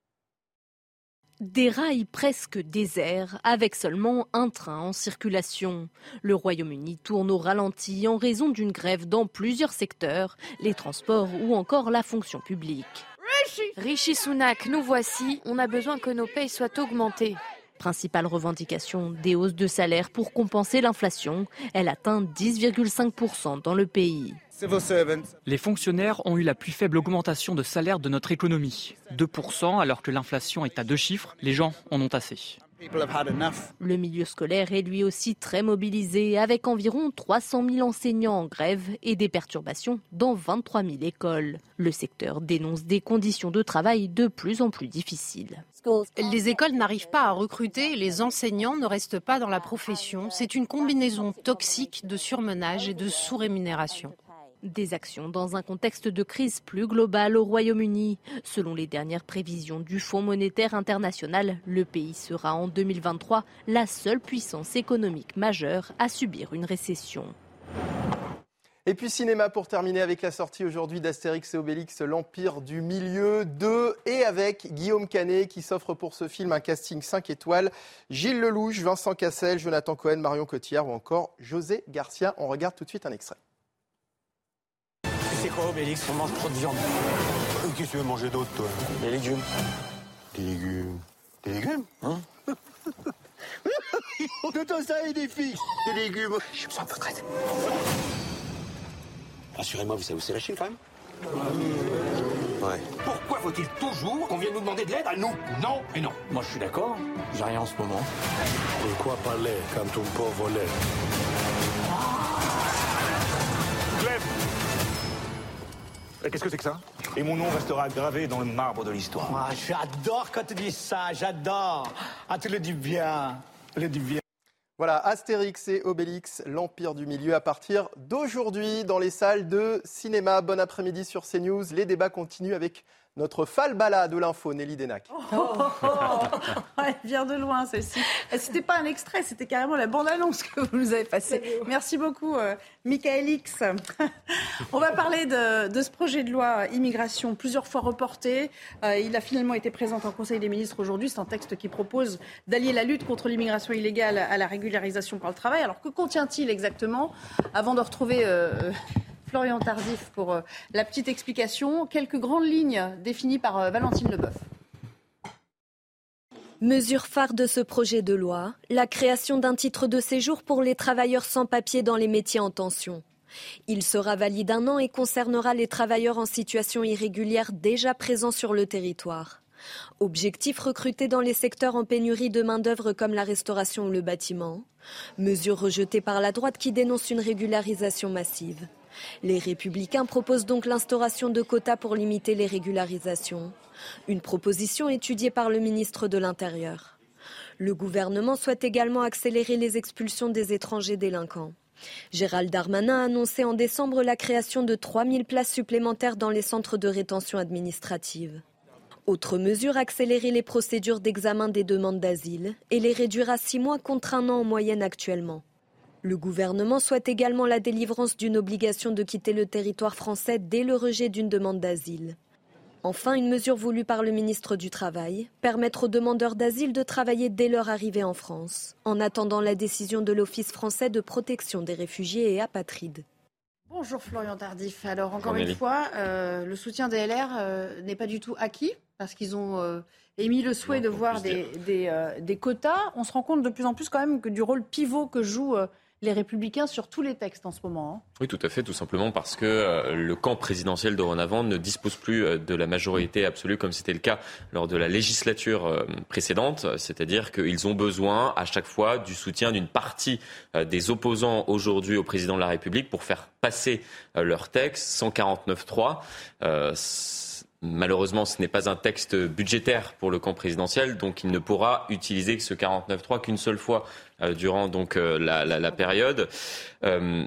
Des rails presque déserts, avec seulement un train en circulation. Le Royaume-Uni tourne au ralenti en raison d'une grève dans plusieurs secteurs, les transports ou encore la fonction publique. Rishi Sunak, nous voici, on a besoin que nos payes soient augmentées. Principale revendication, des hausses de salaire pour compenser l'inflation. Elle atteint dix virgule cinq pour cent dans le pays. Les fonctionnaires ont eu la plus faible augmentation de salaire de notre économie. deux pour cent alors que l'inflation est à deux chiffres, les gens en ont assez. Le milieu scolaire est lui aussi très mobilisé, avec environ trois cent mille enseignants en grève et des perturbations dans vingt-trois mille écoles. Le secteur dénonce des conditions de travail de plus en plus difficiles. Les écoles n'arrivent pas à recruter, les enseignants ne restent pas dans la profession. C'est une combinaison toxique de surmenage et de sous-rémunération. Des actions dans un contexte de crise plus globale au Royaume-Uni. Selon les dernières prévisions du Fonds monétaire international, le pays sera en deux mille vingt-trois la seule puissance économique majeure à subir une récession. Et puis cinéma pour terminer avec la sortie aujourd'hui d'Astérix et Obélix, l'Empire du Milieu deux, et avec Guillaume Canet qui s'offre pour ce film un casting cinq étoiles. Gilles Lelouch, Vincent Cassel, Jonathan Cohen, Marion Cotillard ou encore José Garcia. On regarde tout de suite un extrait. C'est quoi Obélix? On mange trop de viande. Qu'est-ce que tu veux manger d'autre, toi? Des légumes. Des légumes. Des légumes? Hein? Tout ça et des filles. Des légumes. Je me sens un peu traite. Rassurez-moi, vous savez où c'est la Chine, quand même? Ouais. Pourquoi faut-il toujours qu'on vienne nous demander de l'aide à nous? Non et non. Moi, je suis d'accord. J'ai rien en ce moment. De quoi parler quand ton pauvre lait? Clem! Qu'est-ce que c'est que ça? Et mon nom restera gravé dans le marbre de l'histoire. Ah, j'adore quand tu dis ça, j'adore. Ah, tu le dis bien, tu le dis bien. Voilà, Astérix et Obélix, l'Empire du Milieu, à partir d'aujourd'hui dans les salles de cinéma. Bon après-midi sur CNews. Les débats continuent avec notre Falbala de l'info, Nelly Denac. Oh, oh, oh. Elle vient de loin, celle-ci. C'était pas un extrait, c'était carrément la bande-annonce que vous nous avez passée. Merci beaucoup, euh, Michael X. On va parler de, de ce projet de loi immigration, plusieurs fois reporté. Euh, il a finalement été présenté en Conseil des ministres aujourd'hui. C'est un texte qui propose d'allier la lutte contre l'immigration illégale à la régularisation par le travail. Alors, que contient-il exactement? Avant de retrouver... Euh, Florian Tardif pour euh, la petite explication. Quelques grandes lignes définies par euh, Valentine Leboeuf. Mesure phare de ce projet de loi, la création d'un titre de séjour pour les travailleurs sans papier dans les métiers en tension. Il sera valide d'un an et concernera les travailleurs en situation irrégulière déjà présents sur le territoire. Objectif, recruter dans les secteurs en pénurie de main-d'œuvre comme la restauration ou le bâtiment. Mesure rejetée par la droite qui dénonce une régularisation massive. Les Républicains proposent donc l'instauration de quotas pour limiter les régularisations. Une proposition étudiée par le ministre de l'Intérieur. Le gouvernement souhaite également accélérer les expulsions des étrangers délinquants. Gérald Darmanin a annoncé en décembre la création de trois mille places supplémentaires dans les centres de rétention administrative. Autre mesure, accélérer les procédures d'examen des demandes d'asile et les réduire à six mois contre un an en moyenne actuellement. Le gouvernement souhaite également la délivrance d'une obligation de quitter le territoire français dès le rejet d'une demande d'asile. Enfin, une mesure voulue par le ministre du Travail, permettre aux demandeurs d'asile de travailler dès leur arrivée en France, en attendant la décision de l'Office français de protection des réfugiés et apatrides. Bonjour Florian Tardif. Alors encore une fois, euh, le soutien des L R euh, n'est pas du tout acquis, parce qu'ils ont euh, émis le souhait non, de voir des, des, euh, des quotas. On se rend compte de plus en plus quand même que du rôle pivot que jouent... Euh, les Républicains sur tous les textes en ce moment. Hein. Oui, tout à fait, tout simplement parce que euh, le camp présidentiel dorénavant ne dispose plus euh, de la majorité absolue comme c'était le cas lors de la législature euh, précédente. C'est-à-dire qu'ils ont besoin à chaque fois du soutien d'une partie euh, des opposants aujourd'hui au président de la République pour faire passer euh, leur texte cent quarante-neuf trois. Euh, Malheureusement, ce n'est pas un texte budgétaire pour le camp présidentiel, donc il ne pourra utiliser ce quarante-neuf trois qu'une seule fois euh, durant donc euh, la, la, la période. Euh,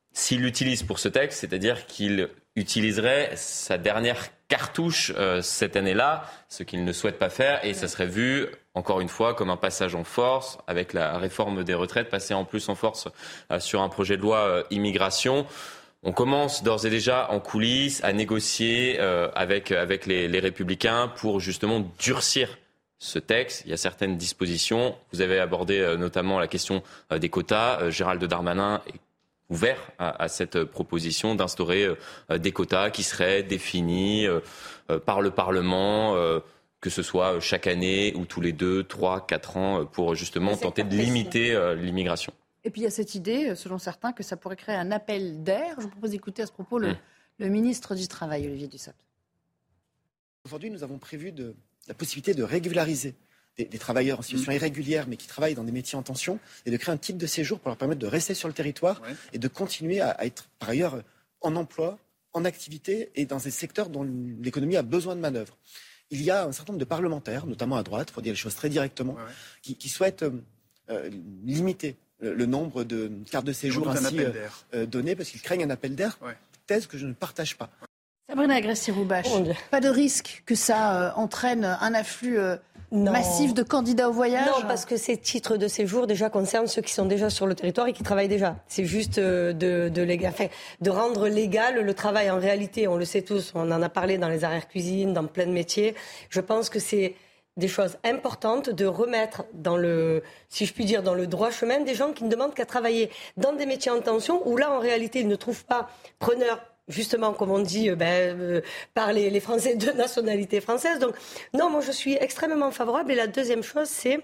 s'il l'utilise pour ce texte, c'est-à-dire qu'il utiliserait sa dernière cartouche euh, cette année-là, ce qu'il ne souhaite pas faire, et ça serait vu, encore une fois, comme un passage en force, avec la réforme des retraites, passer en plus en force euh, sur un projet de loi euh, immigration. On commence d'ores et déjà en coulisses à négocier euh, avec, avec les, les Républicains pour justement durcir ce texte. Il y a certaines dispositions. Vous avez abordé euh, notamment la question euh, des quotas. Euh, Gérald Darmanin est ouvert à, à cette proposition d'instaurer euh, des quotas qui seraient définis euh, euh, par le Parlement, euh, que ce soit chaque année ou tous les deux, trois, quatre ans, euh, pour justement tenter de limiter euh, l'immigration. Et puis il y a cette idée, selon certains, que ça pourrait créer un appel d'air. Je vous propose d'écouter à ce propos le, mmh. le ministre du Travail, Olivier Dussopt. Aujourd'hui, nous avons prévu de, la possibilité de régulariser des, des travailleurs en situation mmh. irrégulière, mais qui travaillent dans des métiers en tension, et de créer un titre de séjour pour leur permettre de rester sur le territoire ouais. et de continuer à, à être, par ailleurs, en emploi, en activité et dans des secteurs dont l'économie a besoin de manœuvre. Il y a un certain nombre de parlementaires, notamment à droite, pour dire les choses très directement, ouais. qui, qui souhaitent euh, limiter le, le nombre de cartes de séjour ainsi euh, euh, données, parce qu'ils craignent un appel d'air, ouais. thèse que je ne partage pas. Sabrina Agresti-Roubache, oh, pas de risque que ça euh, entraîne un afflux euh, massif de candidats au voyage? Non, parce que ces titres de séjour déjà concernent ceux qui sont déjà sur le territoire et qui travaillent déjà. C'est juste euh, de, de, légal, enfin, de rendre légal le travail. En réalité, on le sait tous, on en a parlé dans les arrière-cuisines, dans plein de métiers. Je pense que c'est des choses importantes de remettre dans le, si je puis dire, dans le droit chemin des gens qui ne demandent qu'à travailler dans des métiers en tension où là, en réalité, ils ne trouvent pas preneur. Justement, comme on dit, ben, euh, par les, les Français de nationalité française. Donc, non, moi, je suis extrêmement favorable. Et la deuxième chose, c'est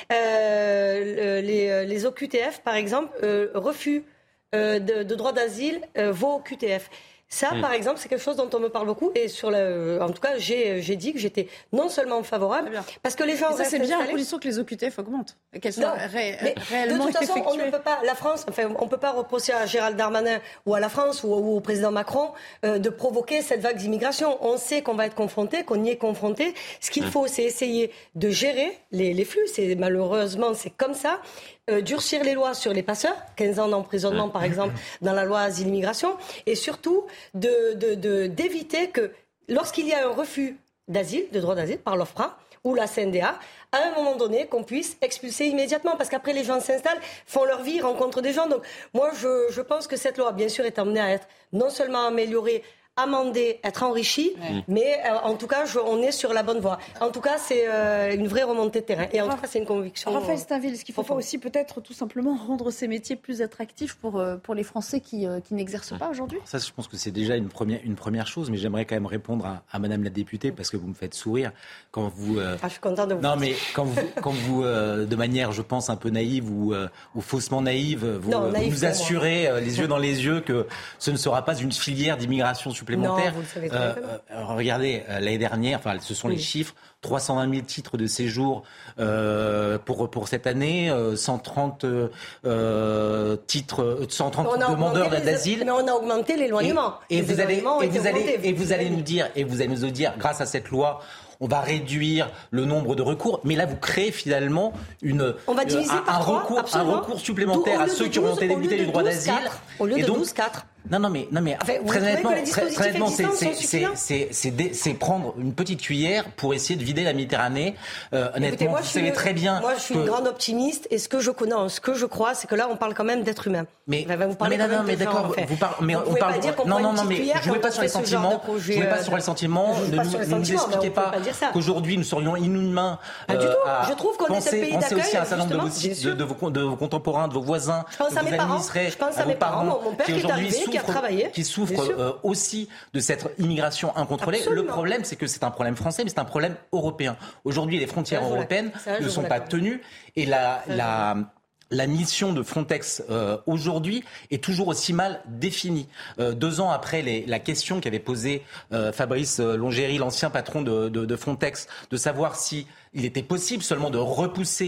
euh, les, les O Q T F, par exemple, euh, refus euh, de, de droit d'asile euh, vaut O Q T F. Ça, mmh. par exemple, c'est quelque chose dont on me parle beaucoup. Et sur le, en tout cas, j'ai, j'ai dit que j'étais non seulement favorable, parce que les gens. Et ça, c'est bien à condition que les O Q T F augmentent, et qu'elles soient ré, réellement effectuées. De toute façon, on ne peut pas, la France, enfin, on peut pas reprocher à Gérald Darmanin ou à la France ou, ou au président Macron euh, de provoquer cette vague d'immigration. On sait qu'on va être confronté, qu'on y est confronté. Ce qu'il mmh. faut, c'est essayer de gérer les, les flux. C'est malheureusement, c'est comme ça. Euh, durcir les lois sur les passeurs, quinze ans d'emprisonnement par exemple dans la loi asile-immigration, et surtout de, de, de, d'éviter que lorsqu'il y a un refus d'asile, de droit d'asile par l'O F P R A ou la C N D A, à un moment donné qu'on puisse expulser immédiatement, parce qu'après les gens s'installent, font leur vie, rencontrent des gens. Donc moi je, je pense que cette loi bien sûr est amenée à être non seulement améliorée, amender, être enrichi, oui. mais euh, en tout cas, je, on est sur la bonne voie. En tout cas, c'est euh, une vraie remontée de terrain. Et en tout cas, c'est une conviction. Raphaël Steinville, est-ce qu'il ne faut pas aussi peut-être tout simplement rendre ces métiers plus attractifs pour, euh, pour les Français qui, euh, qui n'exercent pas aujourd'hui? Ça, je pense que c'est déjà une première, une première chose, mais j'aimerais quand même répondre à, à Madame la députée, parce que vous me faites sourire quand vous... Euh... Ah, je suis contente de vous. Non, mais quand vous, quand vous euh, de manière, je pense, un peu naïve ou, euh, ou faussement naïve, vous non, naïf, vous, vous assurez euh, les yeux dans les yeux que ce ne sera pas une filière d'immigration supplémentaire. Non, vous le savez. Euh, euh, regardez, euh, l'année dernière, enfin, ce sont oui. les chiffres, trois cent vingt mille titres de séjour euh, pour, pour cette année, euh, cent trente euh, titres, cent trente demandeurs d'asile. Mais on a augmenté l'éloignement. Et, et, les vous, allez, et, vous, allez, vous, et vous allez nous dire, et vous allez nous dire, grâce à cette loi, on va réduire le nombre de recours, mais là vous créez finalement une, on va diviser euh, un, par un, trois, recours, un recours supplémentaire à ceux qui ont été débutés du droit d'asile. Au lieu de et donc, douze, quatre. Non, non, mais, non, mais enfin, très honnêtement, très, très honnêtement c'est, c'est, c'est, c'est, c'est, c'est prendre une petite cuillère pour essayer de vider la Méditerranée. Euh, honnêtement, Écoutez, moi, vous savez une, très bien. Moi, je suis que... une grande optimiste, et ce que je connais, ce que je crois, c'est que là, on parle quand même d'êtres humains. Mais, enfin, vous parlez non, mais, non, mais d'accord, enfin, vous parlez, mais on parle. Non, non, non, mais jouez pas sur les sentiments. Jouez pas sur les sentiments. Ne nous expliquez pas qu'aujourd'hui nous serions inhumains. Pas du tout. Je trouve qu'on est un pays d'accueil. Pensez aussi à un certain nombre de vos contemporains, de vos voisins, de vos administrés, à vos parents, qui aujourd'hui souffrent. souffrent euh, aussi de cette immigration incontrôlée. Absolument. Le problème, c'est que c'est un problème français, mais c'est un problème européen. Aujourd'hui, les frontières européennes ne sont pas tenues et la, la, la mission de Frontex euh, aujourd'hui est toujours aussi mal définie. Euh, deux ans après les, la question qu'avait posée euh, Fabrice Longéry, l'ancien patron de, de, de Frontex, de savoir si il était possible seulement de repousser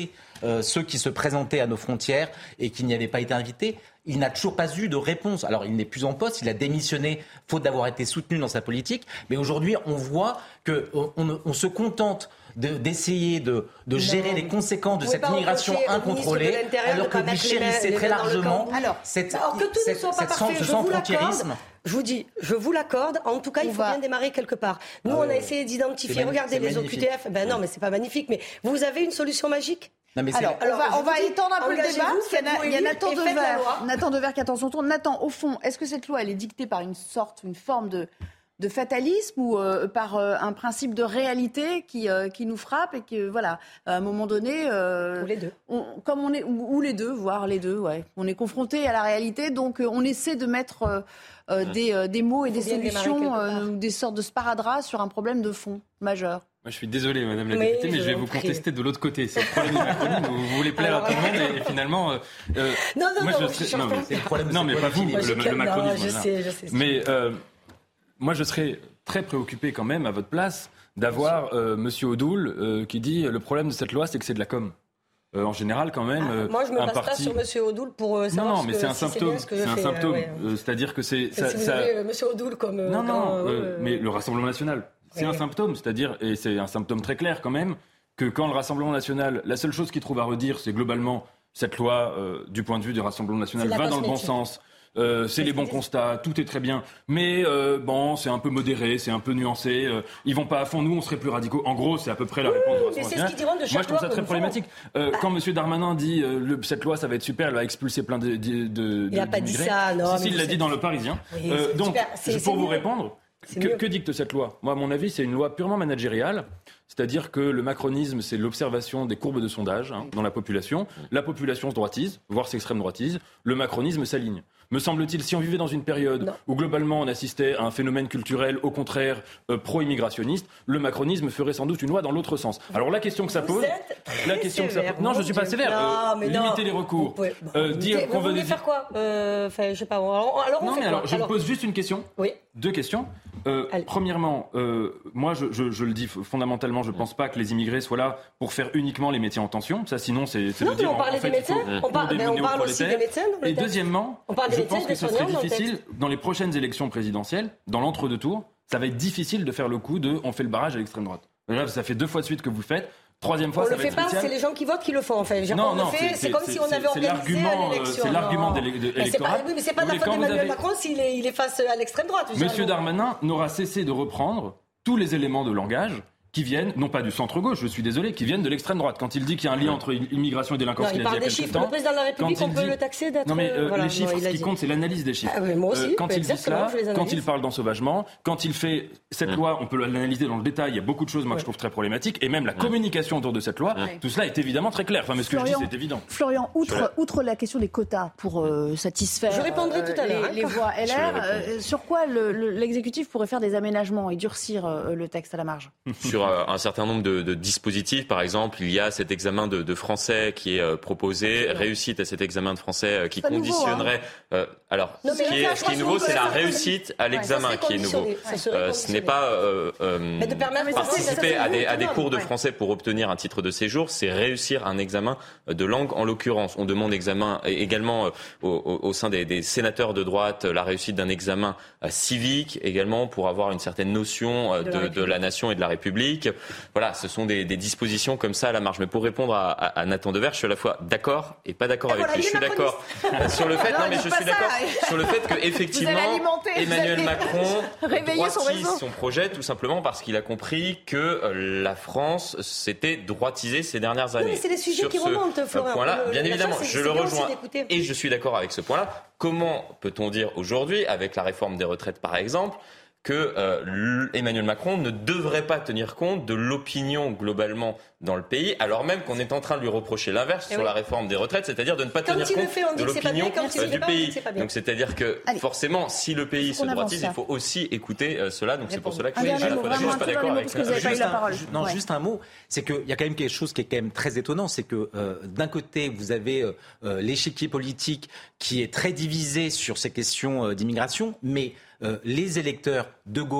euh, ceux qui se présentaient à nos frontières et qui n'y avaient pas été invités. Il n'a toujours pas eu de réponse. Alors, il n'est plus en poste, il a démissionné faute d'avoir été soutenu dans sa politique. Mais aujourd'hui, on voit qu'on on, on se contente de, d'essayer de, de gérer les conséquences de cette immigration incontrôlée, alors que vous chérissez très largement alors, cette, alors que tout cette, ne soit pas cette parfait, ce je vous sans-frontiérisme. l'accorde. Je vous dis, je vous l'accorde. En tout cas, il faut bien démarrer quelque part. Nous, ah on ouais, a essayé d'identifier. Regardez les magnifique. O Q T F. Ben non, mais c'est pas magnifique. Mais vous avez une solution magique? Non, mais alors, alors, on va, on va dis, étendre un peu le débat. Il y a, il y a Nathan Dever, Nathan Dever qui attend son tour. Nathan, au fond, est-ce que cette loi, elle est dictée par une sorte, une forme de, de fatalisme ou euh, par euh, un principe de réalité qui, euh, qui nous frappe et que, voilà, à un moment donné... Euh, ou les deux. On, comme on est, ou, ou les deux, voire les deux, ouais. On est confronté à la réalité, donc euh, on essaie de mettre euh, euh, des, euh, des mots et des solutions, euh, des sortes de sparadrap sur un problème de fond majeur. Moi, je suis désolé, Madame la mais députée, mais je vais vous prie. contester de l'autre côté. C'est le problème de Macronisme. Vous voulez plaire Alors, à tout le monde et, et finalement... Euh, non, non, moi, non, je je serais, non, mais, c'est le problème. Non, mais pas vous, moi, le, le macronisme. Non, je sais, je sais. Mais euh, moi, je serais très préoccupé quand même, à votre place, d'avoir euh, Monsieur Odoul euh, qui dit le problème de cette loi, c'est que c'est de la com. Euh, en général, quand même, ah, moi, je me un base parti... pas sur Monsieur Odoul pour euh, savoir non, non, ce mais que, c'est un si symptôme. C'est, c'est un fais, symptôme. Euh, ouais. euh, c'est-à-dire que c'est. Si ça, vous ça... avez euh, Monsieur Odoul comme. Euh, non, non, grand, euh, euh, mais le Rassemblement national, c'est oui. un symptôme, c'est-à-dire, et c'est un symptôme très clair quand même, que quand le Rassemblement national, la seule chose qu'il trouve à redire, c'est globalement cette loi, euh, du point de vue du Rassemblement national, va dans le bon sens. Euh, c'est les bons constats, tout est très bien. Mais euh, bon, c'est un peu modéré, c'est un peu nuancé. Euh, ils vont pas à fond, nous on serait plus radicaux. En gros, c'est à peu près la réponse oui, du mais c'est ce qu'ils diront de chaque Moi, je trouve ça loi très problématique. Euh, bah. Quand M. Darmanin dit euh, le, cette loi, ça va être super, elle va expulser plein de, de, de il n'a pas dit ça, non. Si, si, il l'a dit dans Le Parisien. Oui, euh, donc, c'est, pour c'est vous mieux. répondre, que, que dicte cette loi? Moi, à mon avis, c'est une loi purement managériale. C'est-à-dire que le macronisme, c'est l'observation des courbes de sondage hein, dans la population. La population se droitise, voire s'extrême droitise. Le macronisme s'aligne. Me semble-t-il, si on vivait dans une période non. où globalement on assistait à un phénomène culturel, au contraire, euh, pro-immigrationniste, le macronisme ferait sans doute une loi dans l'autre sens. Alors la question que ça pose... La question sévère, que ça pose... Non, je ne suis pas sévère. Non, euh, limiter les recours. Pouvez... Euh, dire vous qu'on voulez veut... faire quoi euh, enfin, je sais pas. Alors, alors on non, fait mais quoi alors, je alors... pose juste une question. Oui. Deux questions. Euh, premièrement, euh, moi, je, je, je le dis fondamentalement, je ne pense pas que les immigrés soient là pour faire uniquement les métiers en tension. Ça, sinon, c'est, c'est non, de dire... on parlait en fait, des médecins. On, par... mais on parle aussi des médecins. Et deuxièmement, on parle des je médecins, pense que ce serait difficile, dans les prochaines élections présidentielles, dans l'entre-deux tours, ça va être difficile de faire le coup de on fait le barrage à l'extrême droite. Là, ça fait deux fois de suite que vous le faites. Troisième fois, on ça le va fait être pas, spécial. c'est les gens qui votent qui le font. Enfin, non, on non, le fait, c'est, c'est comme c'est, si on avait c'est organisé l'élection. C'est l'argument de l'électorat. Oui, mais c'est pas de la faute d'Emmanuel avez... Macron s'il est, il est face à l'extrême droite. Monsieur Darmanin n'aura cessé de reprendre tous les éléments de langage qui viennent, non pas du centre-gauche, je suis désolé, qui viennent de l'extrême droite. Quand il dit qu'il y a un lien entre immigration et délinquance, il, il a dit il il parle des chiffres. Le président de la République, on peut dit... le taxer d'être... Non mais euh, voilà, les chiffres, non, ce qui dit... compte, c'est l'analyse des chiffres. Ah, mais moi aussi, euh, quand il dit cela, quand il parle d'ensauvagement, quand il fait cette mmh. loi, on peut l'analyser dans le détail, il y a beaucoup de choses, moi, ouais. que je trouve très problématiques, et même la mmh. communication autour de cette loi, ouais. tout cela est évidemment très clair. Enfin, mais ce que Florian, je dis, c'est évident. Florian, outre, outre la question des quotas pour euh, satisfaire je répondrai euh, tout à l'heure, les, hein, les voix L R, euh, sur quoi le, le, l'exécutif pourrait faire des aménagements et durcir euh, le texte à la marge? Sur euh, un certain nombre de, de dispositifs. Par exemple, il y a cet examen de, de français qui est euh, proposé, réussite à cet examen de français euh, qui conditionnerait... Nouveau, hein. euh, alors, non, ce, qui est, ce qui est nouveau, c'est la réussite à l'examen ouais, qui est nouveau. Euh, ce n'est pas euh, euh, participer à des, à des cours de français pour obtenir un titre de séjour, c'est réussir un examen de langue en l'occurrence. On demande examen, également euh, au, au sein des, des sénateurs de droite la réussite d'un examen euh, civique également pour avoir une certaine notion euh, de, de, la de la nation et de la République. Voilà, ce sont des, des dispositions comme ça à la marge. Mais pour répondre à, à, à Nathan Dever, je suis à la fois d'accord et pas d'accord et avec voilà, lui. Je suis d'accord sur le fait, non, non mais je suis d'accord ça. sur le fait que effectivement Emmanuel Macron droitise son, son projet tout simplement parce qu'il a compris que euh, la France s'était droitisée ces dernières années. Oui, mais c'est des sujets sur qui ce remontent, Florent. point-là, le, bien évidemment, chose, je le rejoins et je suis d'accord avec ce point-là. Comment peut-on dire aujourd'hui, avec la réforme des retraites par exemple, que euh, Emmanuel Macron ne devrait pas tenir compte de l'opinion globalement dans le pays, alors même qu'on est en train de lui reprocher l'inverse et sur oui. la réforme des retraites, c'est-à-dire de ne pas quand tenir compte fait, de l'opinion bien, du pays. Pas, donc c'est-à-dire que Allez. forcément, si le pays se droitise, il faut aussi écouter euh, cela. Donc c'est pour cela que je suis à la fois d'accord, je suis pas d'accord avec ça. Non, juste un mot, c'est qu'il y a quand même quelque chose qui est quand même très étonnant, c'est que euh, d'un côté, vous avez euh, l'échiquier politique qui est très divisé sur ces questions euh, d'immigration, mais euh, les électeurs de gauche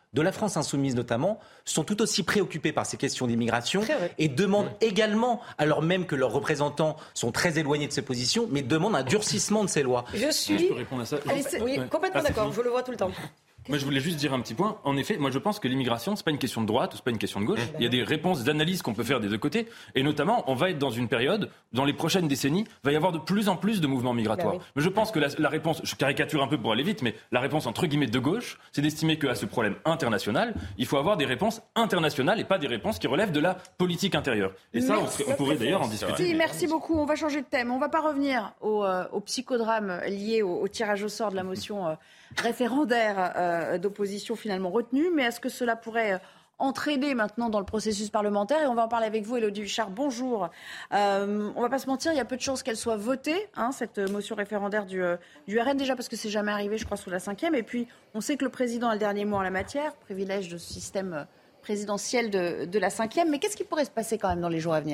de la France insoumise notamment, sont tout aussi préoccupés par ces questions d'immigration et demandent oui. également, alors même que leurs représentants sont très éloignés de ces positions, mais demandent un durcissement de ces lois. Je suis je peux répondre à ça. Allez, oui, complètement ah, d'accord, je le vois tout le temps. Moi, je voulais juste dire un petit point. En effet, moi, je pense que l'immigration, c'est pas une question de droite, c'est pas une question de gauche. Il y a des réponses, des analyses qu'on peut faire des deux côtés. Et notamment, on va être dans une période, dans les prochaines décennies, il va y avoir de plus en plus de mouvements migratoires. Oui. Mais je pense que la, la réponse, je caricature un peu pour aller vite, mais la réponse entre guillemets de gauche, c'est d'estimer qu'à ce problème international, il faut avoir des réponses internationales et pas des réponses qui relèvent de la politique intérieure. Et ça, on, serait, on pourrait d'ailleurs en discuter. Si, merci beaucoup. On va changer de thème. On va pas revenir au, euh, au psychodrame lié au, au tirage au sort de la motion euh, référendaire euh, d'opposition finalement retenue, mais est-ce que cela pourrait euh, entraîner maintenant dans le processus parlementaire ? Et on va en parler avec vous, Élodie Huchard. Bonjour. Euh, on ne va pas se mentir, il y a peu de chances qu'elle soit votée, hein, cette motion référendaire du, euh, du R N, déjà parce que c'est jamais arrivé, je crois, sous la cinquième. Et puis, on sait que le président a le dernier mot en la matière, privilège de ce système présidentiel de, de la cinquième. Mais qu'est-ce qui pourrait se passer quand même dans les jours à venir ?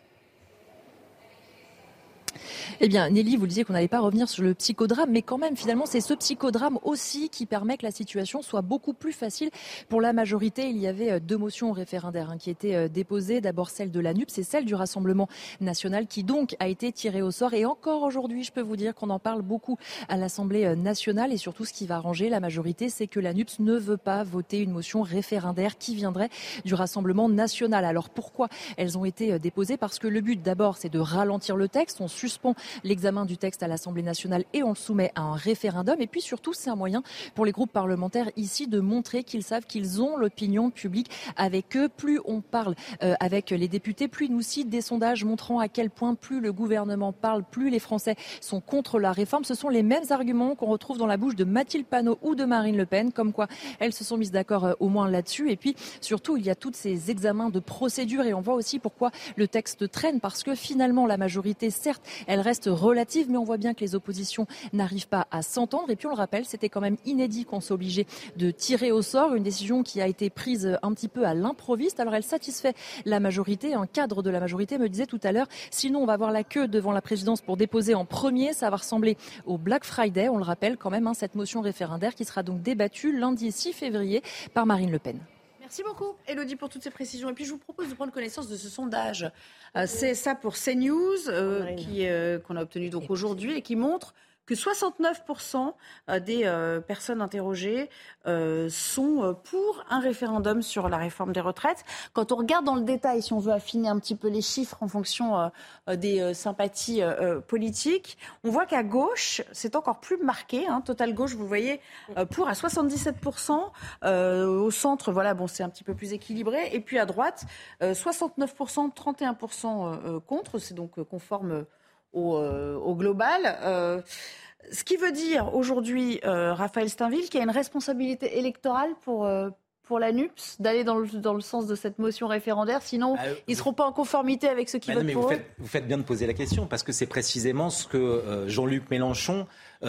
Eh bien, Nelly, vous disiez qu'on n'allait pas revenir sur le psychodrame, mais quand même, finalement, c'est ce psychodrame aussi qui permet que la situation soit beaucoup plus facile pour la majorité. Il y avait deux motions référendaires hein, qui étaient déposées. D'abord celle de la N U P, c'est celle du Rassemblement national qui donc a été tirée au sort. Et encore aujourd'hui, je peux vous dire qu'on en parle beaucoup à l'Assemblée nationale. Et surtout, ce qui va arranger la majorité, c'est que la N U P S ne veut pas voter une motion référendaire qui viendrait du Rassemblement national. Alors pourquoi elles ont été déposées ? Parce que le but, d'abord, c'est de ralentir le texte. On suspend l'examen du texte à l'Assemblée nationale et on le soumet à un référendum. Et puis surtout, c'est un moyen pour les groupes parlementaires ici de montrer qu'ils savent qu'ils ont l'opinion publique avec eux. Plus on parle euh, avec les députés, plus ils nous citent des sondages montrant à quel point plus le gouvernement parle, plus les Français sont contre la réforme. Ce sont les mêmes arguments qu'on retrouve dans la bouche de Mathilde Panot ou de Marine Le Pen, comme quoi elles se sont mises d'accord euh, au moins là-dessus. Et puis surtout, il y a tous ces examens de procédure et on voit aussi pourquoi le texte traîne, parce que finalement la majorité, certes, elle reste relative, mais on voit bien que les oppositions n'arrivent pas à s'entendre. Et puis on le rappelle, c'était quand même inédit qu'on soit obligé de tirer au sort, une décision qui a été prise un petit peu à l'improviste. Alors elle satisfait la majorité. Un cadre de la majorité me disait tout à l'heure, sinon on va avoir la queue devant la présidence pour déposer en premier. Ça va ressembler au Black Friday. On le rappelle quand même, hein, cette motion référendaire qui sera donc débattue lundi six février par Marine Le Pen. Merci beaucoup, Élodie, pour toutes ces précisions. Et puis, je vous propose de prendre connaissance de ce sondage. Euh, c'est ça pour CNews, euh, qui, euh, qu'on a obtenu donc aujourd'hui et qui montre que soixante-neuf pour cent des euh, personnes interrogées euh, sont pour un référendum sur la réforme des retraites. Quand on regarde dans le détail, si on veut affiner un petit peu les chiffres en fonction euh, des euh, sympathies euh, politiques, on voit qu'à gauche, c'est encore plus marqué. Hein, Total gauche, vous voyez, euh, pour à soixante-dix-sept pour cent. Euh, au centre, voilà, bon, c'est un petit peu plus équilibré. Et puis à droite, euh, soixante-neuf pour cent, trente et un pour cent euh, contre. C'est donc euh, conforme Au, euh, au global. Euh, ce qui veut dire aujourd'hui, euh, Raphaël Steinville, qu'il y a une responsabilité électorale pour, euh, pour la N U P S d'aller dans le, dans le sens de cette motion référendaire. Sinon, euh, ils ne seront pas en conformité avec ceux qui bah votent non, mais pour vous eux. Faites, vous faites bien de poser la question, parce que c'est précisément ce que euh, Jean-Luc Mélenchon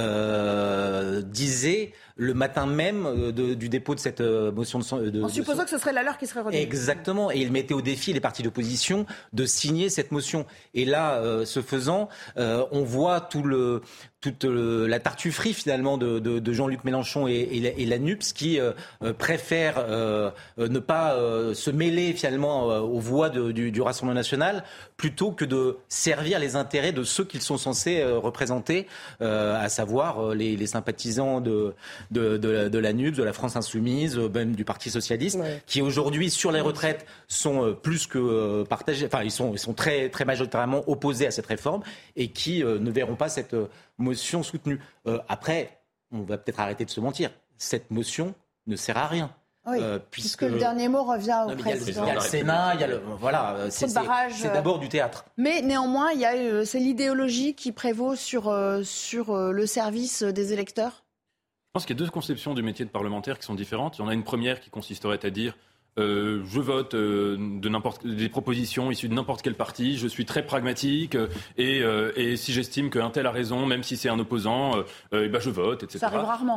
euh, disait le matin même de, du dépôt de cette euh, motion de, de en supposant de... que ce serait la leur qui serait retenue. Exactement, et il mettait au défi les partis d'opposition de signer cette motion. Et là, euh, ce faisant, euh, on voit tout le, toute le, la tartufferie finalement de, de, de Jean-Luc Mélenchon et, et, la, et la N U P S qui euh, préfèrent euh, ne pas euh, se mêler finalement euh, aux voix de, du, du Rassemblement national plutôt que de servir les intérêts de ceux qu'ils sont censés euh, représenter, euh, à savoir euh, les, les sympathisants de De, de, de la N U P S, de la France Insoumise, même du Parti Socialiste, ouais. qui aujourd'hui sur les retraites sont euh, plus que euh, partagés, enfin ils sont, ils sont très, très majoritairement opposés à cette réforme et qui euh, ne verront pas cette euh, motion soutenue. Euh, après, on va peut-être arrêter de se mentir, cette motion ne sert à rien. Oui, euh, puisque, puisque le dernier mot revient au non, président. Il y a le Sénat, il y a le voilà, c'est, c'est, c'est d'abord du théâtre. Mais néanmoins, il y a euh, c'est l'idéologie qui prévaut sur euh, sur euh, le service des électeurs. Je pense qu'il y a deux conceptions du métier de parlementaire qui sont différentes. Il y en a une première qui consisterait à dire euh, je vote euh, de n'importe des propositions issues de n'importe quel parti, je suis très pragmatique euh, et, euh, et si j'estime qu'un tel a raison, même si c'est un opposant, euh, euh, et ben je vote, et cetera. Ça arrive rarement.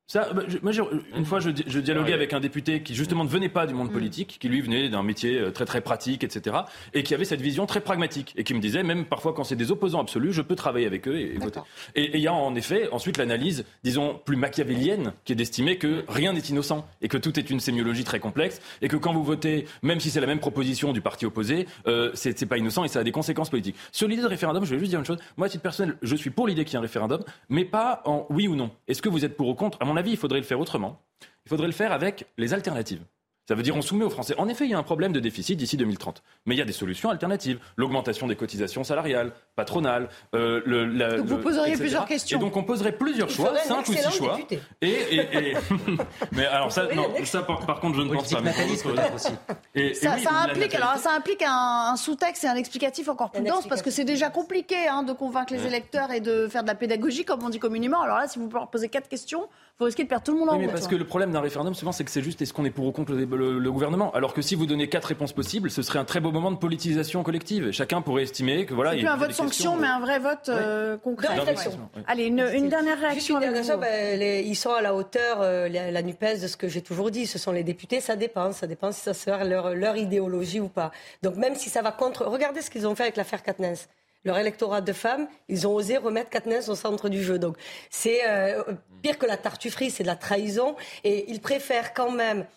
Ça, bah, je, moi, je, une fois, je, je dialoguais avec un député qui justement ne venait pas du monde politique, qui lui venait d'un métier très très pratique, et cetera, et qui avait cette vision très pragmatique, et qui me disait, même parfois quand c'est des opposants absolus, je peux travailler avec eux et, et voter. Et il y a en effet ensuite l'analyse, disons, plus machiavélienne, qui est d'estimer que rien n'est innocent, et que tout est une sémiologie très complexe, et que quand vous votez, même si c'est la même proposition du parti opposé, euh, c'est, c'est pas innocent et ça a des conséquences politiques. Sur l'idée de référendum, je vais juste dire une chose, moi à titre personnel, je suis pour l'idée qu'il y ait un référendum, mais pas en oui ou non. Est-ce que vous êtes pour ou contre ? À mon avis, il faudrait le faire autrement. Il faudrait le faire avec les alternatives. Ça veut dire on soumet aux Français. En effet, il y a un problème de déficit d'ici deux mille trente. Mais il y a des solutions alternatives. L'augmentation des cotisations salariales, patronales. Euh, le, la, donc vous poseriez le, plusieurs questions. Et donc on poserait plusieurs il choix, cinq ou six choix. Et, et, et... mais alors ça, non, ça par, par contre, je ne pense pas. Mais aussi. Et, ça, et oui, ça, implique, alors, ça implique un, un sous-texte et un explicatif encore plus dense, parce que c'est déjà compliqué hein, de convaincre les électeurs et de faire de la pédagogie, comme on dit communément. Alors là, si vous leur posez quatre questions, vous risquez de perdre tout le monde en oui, route. Parce que le problème d'un référendum, souvent, c'est que c'est juste est-ce qu'on est pour ou contre le, le, le gouvernement. Alors que si vous donnez quatre réponses possibles, ce serait un très beau moment de politisation collective. Chacun pourrait estimer que voilà. C'est il y plus a un vote sanction, mais un vrai vote euh, ouais. concret. Ouais. Allez, une, une dernière réaction. Avec vous. Ça, ben, les, ils sont à la hauteur, euh, la, la NUPES, de ce que j'ai toujours dit. Ce sont les députés, ça dépend. Ça dépend si ça sert leur, leur idéologie ou pas. Donc même si ça va contre... Regardez ce qu'ils ont fait avec l'affaire Quatennens. Leur électorat de femmes, ils ont osé remettre Quatennens au centre du jeu. Donc c'est euh, pire que la tartufferie, c'est de la trahison. Et ils préfèrent quand même...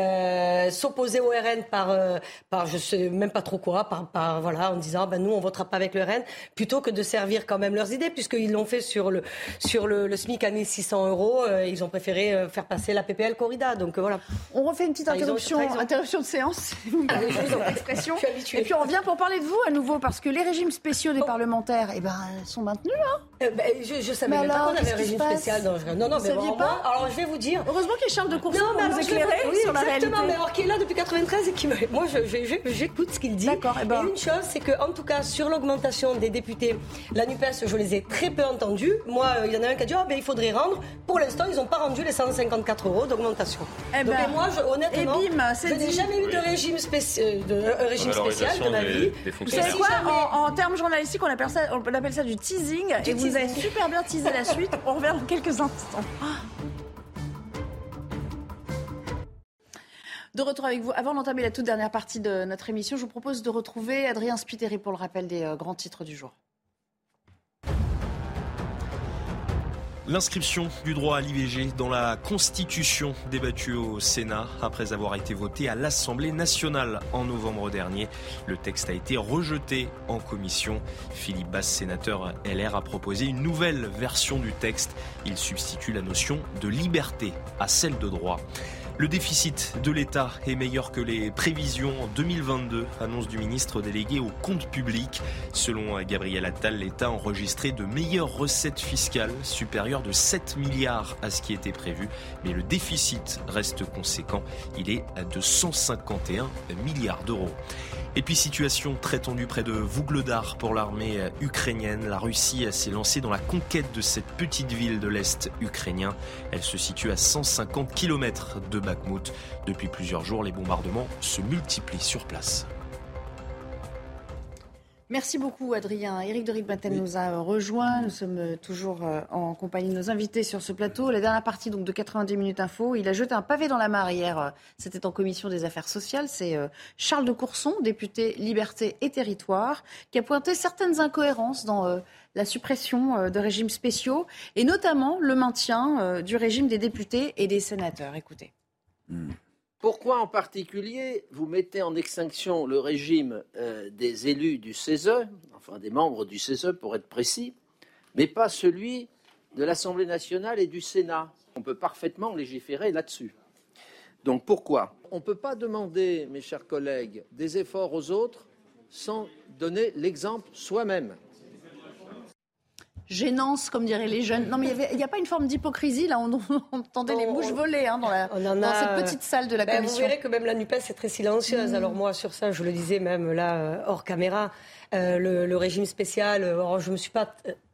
Euh, s'opposer au R N par, euh, par je sais même pas trop quoi, par, par voilà, en disant ben nous on votera pas avec le R N, plutôt que de servir quand même leurs idées, puisqu'ils l'ont fait sur le sur le, le SMIC à mille six cents euros, euh, ils ont préféré euh, faire passer la P P L Corrida. Donc euh, voilà. On refait une petite interruption, ont, interruption de séance. Vous me permettez l'expression. Et puis on revient pour parler de vous à nouveau, parce que les régimes spéciaux des oh. parlementaires, eh ben sont maintenus. Hein euh, ben, je, je savais mais même alors, pas qu'on avait un régime spécial. Dans... Non non, mais bon, pas moi, alors je vais vous dire. Heureusement qu'il y a Charles de Courson pour nous éclairer sur la réalité. Mais alors qui est là depuis quatre-vingt-treize et qui me... Moi, je, je, je, j'écoute ce qu'il dit. D'accord, et, ben... et une chose, c'est qu'en tout cas, sur l'augmentation des députés, la NUPES, je les ai très peu entendus. Moi, il y en a un qui a dit oh, ben, il faudrait rendre. Pour l'instant, ils n'ont pas rendu les cent cinquante-quatre euros d'augmentation. Eh Donc, ben... et moi, je, honnêtement, et bim, je n'ai jamais eu de régime, spéci... de, euh, régime spécial de ma des, vie. Des vous savez quoi en, en termes journalistiques, on appelle ça, on appelle ça du teasing. Du et teasing. Vous avez super bien teasé la suite. On revient dans quelques instants. De retour avec vous. Avant d'entamer la toute dernière partie de notre émission, je vous propose de retrouver Adrien Spiteri pour le rappel des euh, grands titres du jour. L'inscription du droit à l'I V G dans la Constitution débattue au Sénat après avoir été votée à l'Assemblée nationale en novembre dernier. Le texte a été rejeté en commission. Philippe Bas, sénateur L R, a proposé une nouvelle version du texte. Il substitue la notion de liberté à celle de droit. Le déficit de l'État est meilleur que les prévisions en deux mille vingt-deux, annonce du ministre délégué aux comptes publics. Selon Gabriel Attal, l'État a enregistré de meilleures recettes fiscales, supérieures de sept milliards à ce qui était prévu. Mais le déficit reste conséquent, il est de cent cinquante et un milliards d'euros. Et puis situation très tendue près de Vuhledar pour l'armée ukrainienne. La Russie s'est lancée dans la conquête de cette petite ville de l'Est ukrainien. Elle se situe à cent cinquante kilomètres de Bakhmout. Depuis plusieurs jours, les bombardements se multiplient sur place. Merci beaucoup Adrien. Éric de Ritmaten oui. nous a rejoint. Nous sommes toujours en compagnie de nos invités sur ce plateau. La dernière partie donc de quatre-vingt-dix minutes info. Il a jeté un pavé dans la mare hier. C'était en commission des affaires sociales. C'est Charles de Courson, député Liberté et Territoire, qui a pointé certaines incohérences dans la suppression de régimes spéciaux et notamment le maintien du régime des députés et des sénateurs. Écoutez. Mmh. Pourquoi en particulier vous mettez en extinction le régime euh, des élus du C E S E, enfin des membres du C E S E pour être précis, mais pas celui de l'Assemblée nationale et du Sénat? On peut parfaitement légiférer là-dessus. Donc pourquoi? On ne peut pas demander, mes chers collègues, des efforts aux autres sans donner l'exemple soi-même. Gênance, comme diraient les jeunes. Non, mais il n'y a pas une forme d'hypocrisie, là, on, on entendait on, les mouches voler hein, dans, la, dans a... cette petite salle de la ben, commission. Vous verrez que même la NUPES est très silencieuse. Mmh. Alors moi, sur ça, je le disais même là, hors caméra, euh, le, le régime spécial, alors je ne me suis pas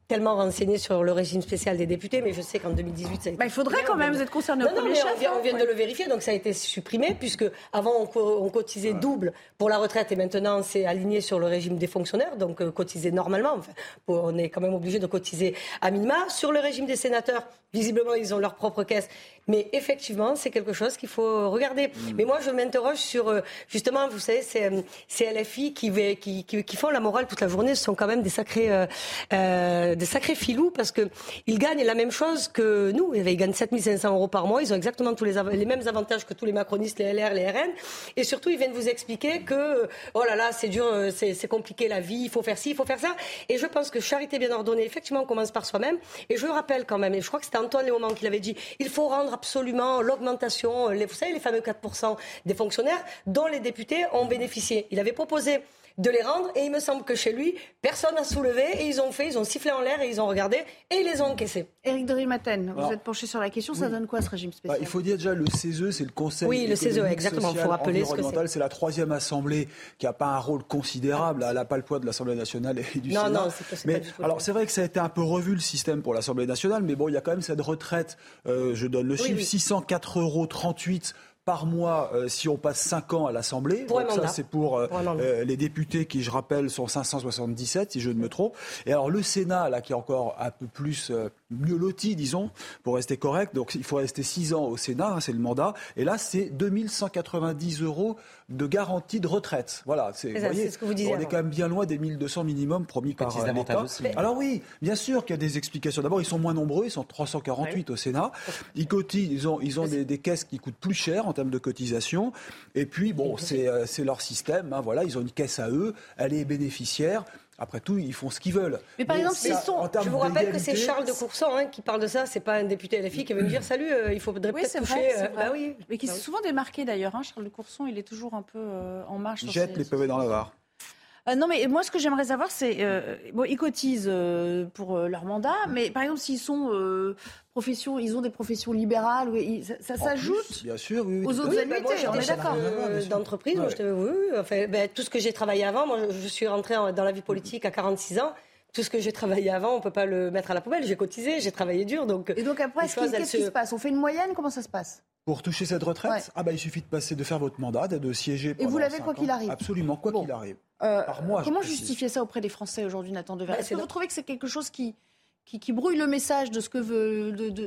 tellement renseigné sur le régime spécial des députés, mais je sais qu'en deux mille dix-huit, ça a été... Bah, il faudrait quand même, vous êtes concerné au non, non, premier mais chef. on vient, on vient hein, de le vérifier, donc ça a été supprimé, puisque avant on, co- on cotisait ouais. double pour la retraite, et maintenant c'est aligné sur le régime des fonctionnaires, donc euh, cotiser normalement. Enfin, on est quand même obligé de cotiser à minima. Sur le régime des sénateurs, visiblement, ils ont leur propre caisse. Mais effectivement, c'est quelque chose qu'il faut regarder. Mmh. Mais moi, je m'interroge sur, euh, justement, vous savez, c'est, c'est L F I qui, qui, qui, qui font la morale toute la journée. Ce sont quand même des sacrés, euh, euh, des sacrés filous, parce qu'ils gagnent la même chose que nous. Ils gagnent sept mille cinq cents euros par mois. Ils ont exactement tous les, av- les mêmes avantages que tous les macronistes, les L R, les R N. Et surtout, ils viennent vous expliquer que, oh là là, c'est dur, c'est, c'est compliqué la vie, il faut faire ci, il faut faire ça. Et je pense que charité bien ordonnée, effectivement, on commence par soi-même. Et je rappelle quand même, et je crois que c'était Antoine Léaumont qui l'avait dit, il faut rendre absolument l'augmentation, les, vous savez, les fameux quatre pour cent des fonctionnaires dont les députés ont bénéficié. Il avait proposé de les rendre et il me semble que chez lui, personne n'a soulevé et ils ont fait, ils ont sifflé en l'air et ils ont regardé et ils les ont encaissés. Éric de Rimaten, vous Alors, êtes penché sur la question, ça oui. donne quoi ce régime spécial? Bah, il faut dire déjà le C E S E, c'est le Conseil oui, le C E S E, exactement, social, faut rappeler ce que c'est. C'est la troisième assemblée qui n'a pas un rôle considérable, elle n'a pas le poids de l'Assemblée nationale et du non, Sénat. Non, c'est, c'est mais, pas du tout. Alors c'est vrai que ça a été un peu revu le système pour l'Assemblée nationale, mais bon, il y a quand même cette retraite, euh, je donne le chiffre, oui, oui. six cent quatre euros trente-huit par mois euh, si on passe cinq ans à l'Assemblée. Pour donc un ça, mandat. c'est pour euh, pour euh, les députés qui, je rappelle, sont cinq cent soixante-dix-sept, si je ne me trompe. Et alors le Sénat, là, qui est encore un peu plus euh, mieux loti, disons, pour rester correct. Donc il faut rester six ans au Sénat, hein, c'est le mandat. Et là, c'est deux mille cent quatre-vingt-dix euros de garantie de retraite. Voilà, c'est, c'est, vous ça, voyez, c'est ce que vous disiez on avant. est quand même bien loin des mille deux cents minimum promis par euh, l'État. Aussi. Alors oui, bien sûr qu'il y a des explications. D'abord, ils sont moins nombreux, ils sont trois cent quarante-huit ouais. au Sénat. Ils cotisent, ils ont, ils ont des, des caisses qui coûtent plus cher en termes de cotisation. Et puis, bon, c'est, euh, c'est leur système. Hein, voilà, ils ont une caisse à eux, elle est bénéficiaire. Après tout, ils font ce qu'ils veulent. Mais par Mais exemple, s'ils sont... Je vous rappelle que c'est Charles de Courson hein, qui parle de ça. C'est pas un député L F I qui va me dire salut, euh, il faudrait oui, peut-être c'est toucher. Vrai, c'est euh, vrai. Bah oui. Mais qui bah s'est oui. souvent démarqué d'ailleurs. Hein, Charles de Courson, il est toujours un peu euh, en marche. Il jette ses... les pavés dans la Var. Euh, non, mais moi, ce que j'aimerais savoir, c'est... Euh, bon, ils cotisent euh, pour euh, leur mandat, mais par exemple, s'ils sont... Euh, professions, ils ont des professions libérales, oui, ça, ça s'ajoute plus, bien sûr, oui, oui, aux autres oui, annuités, bah moi, on est d'accord. Euh, d'entreprise, ouais. moi, je oui, oui, enfin, ben, tout ce que j'ai travaillé avant, moi, je suis rentrée dans la vie politique à quarante-six ans. Tout ce que j'ai travaillé avant, on ne peut pas le mettre à la poubelle. J'ai cotisé, j'ai travaillé dur. Donc, et donc après, ce qui, qu'est-ce se... qui se passe? On fait une moyenne? Comment ça se passe? Pour toucher cette retraite, ouais. ah bah, il suffit de passer, de faire votre mandat, de siéger pendant et vous l'avez quoi ans. qu'il arrive? Absolument, quoi bon. qu'il arrive. Euh, Par mois, comment justifier ça auprès des Français aujourd'hui, Nathan Devers? bah, Est-ce que vous trouvez que c'est quelque chose qui, qui, qui brouille le message de ce que veut... De, de...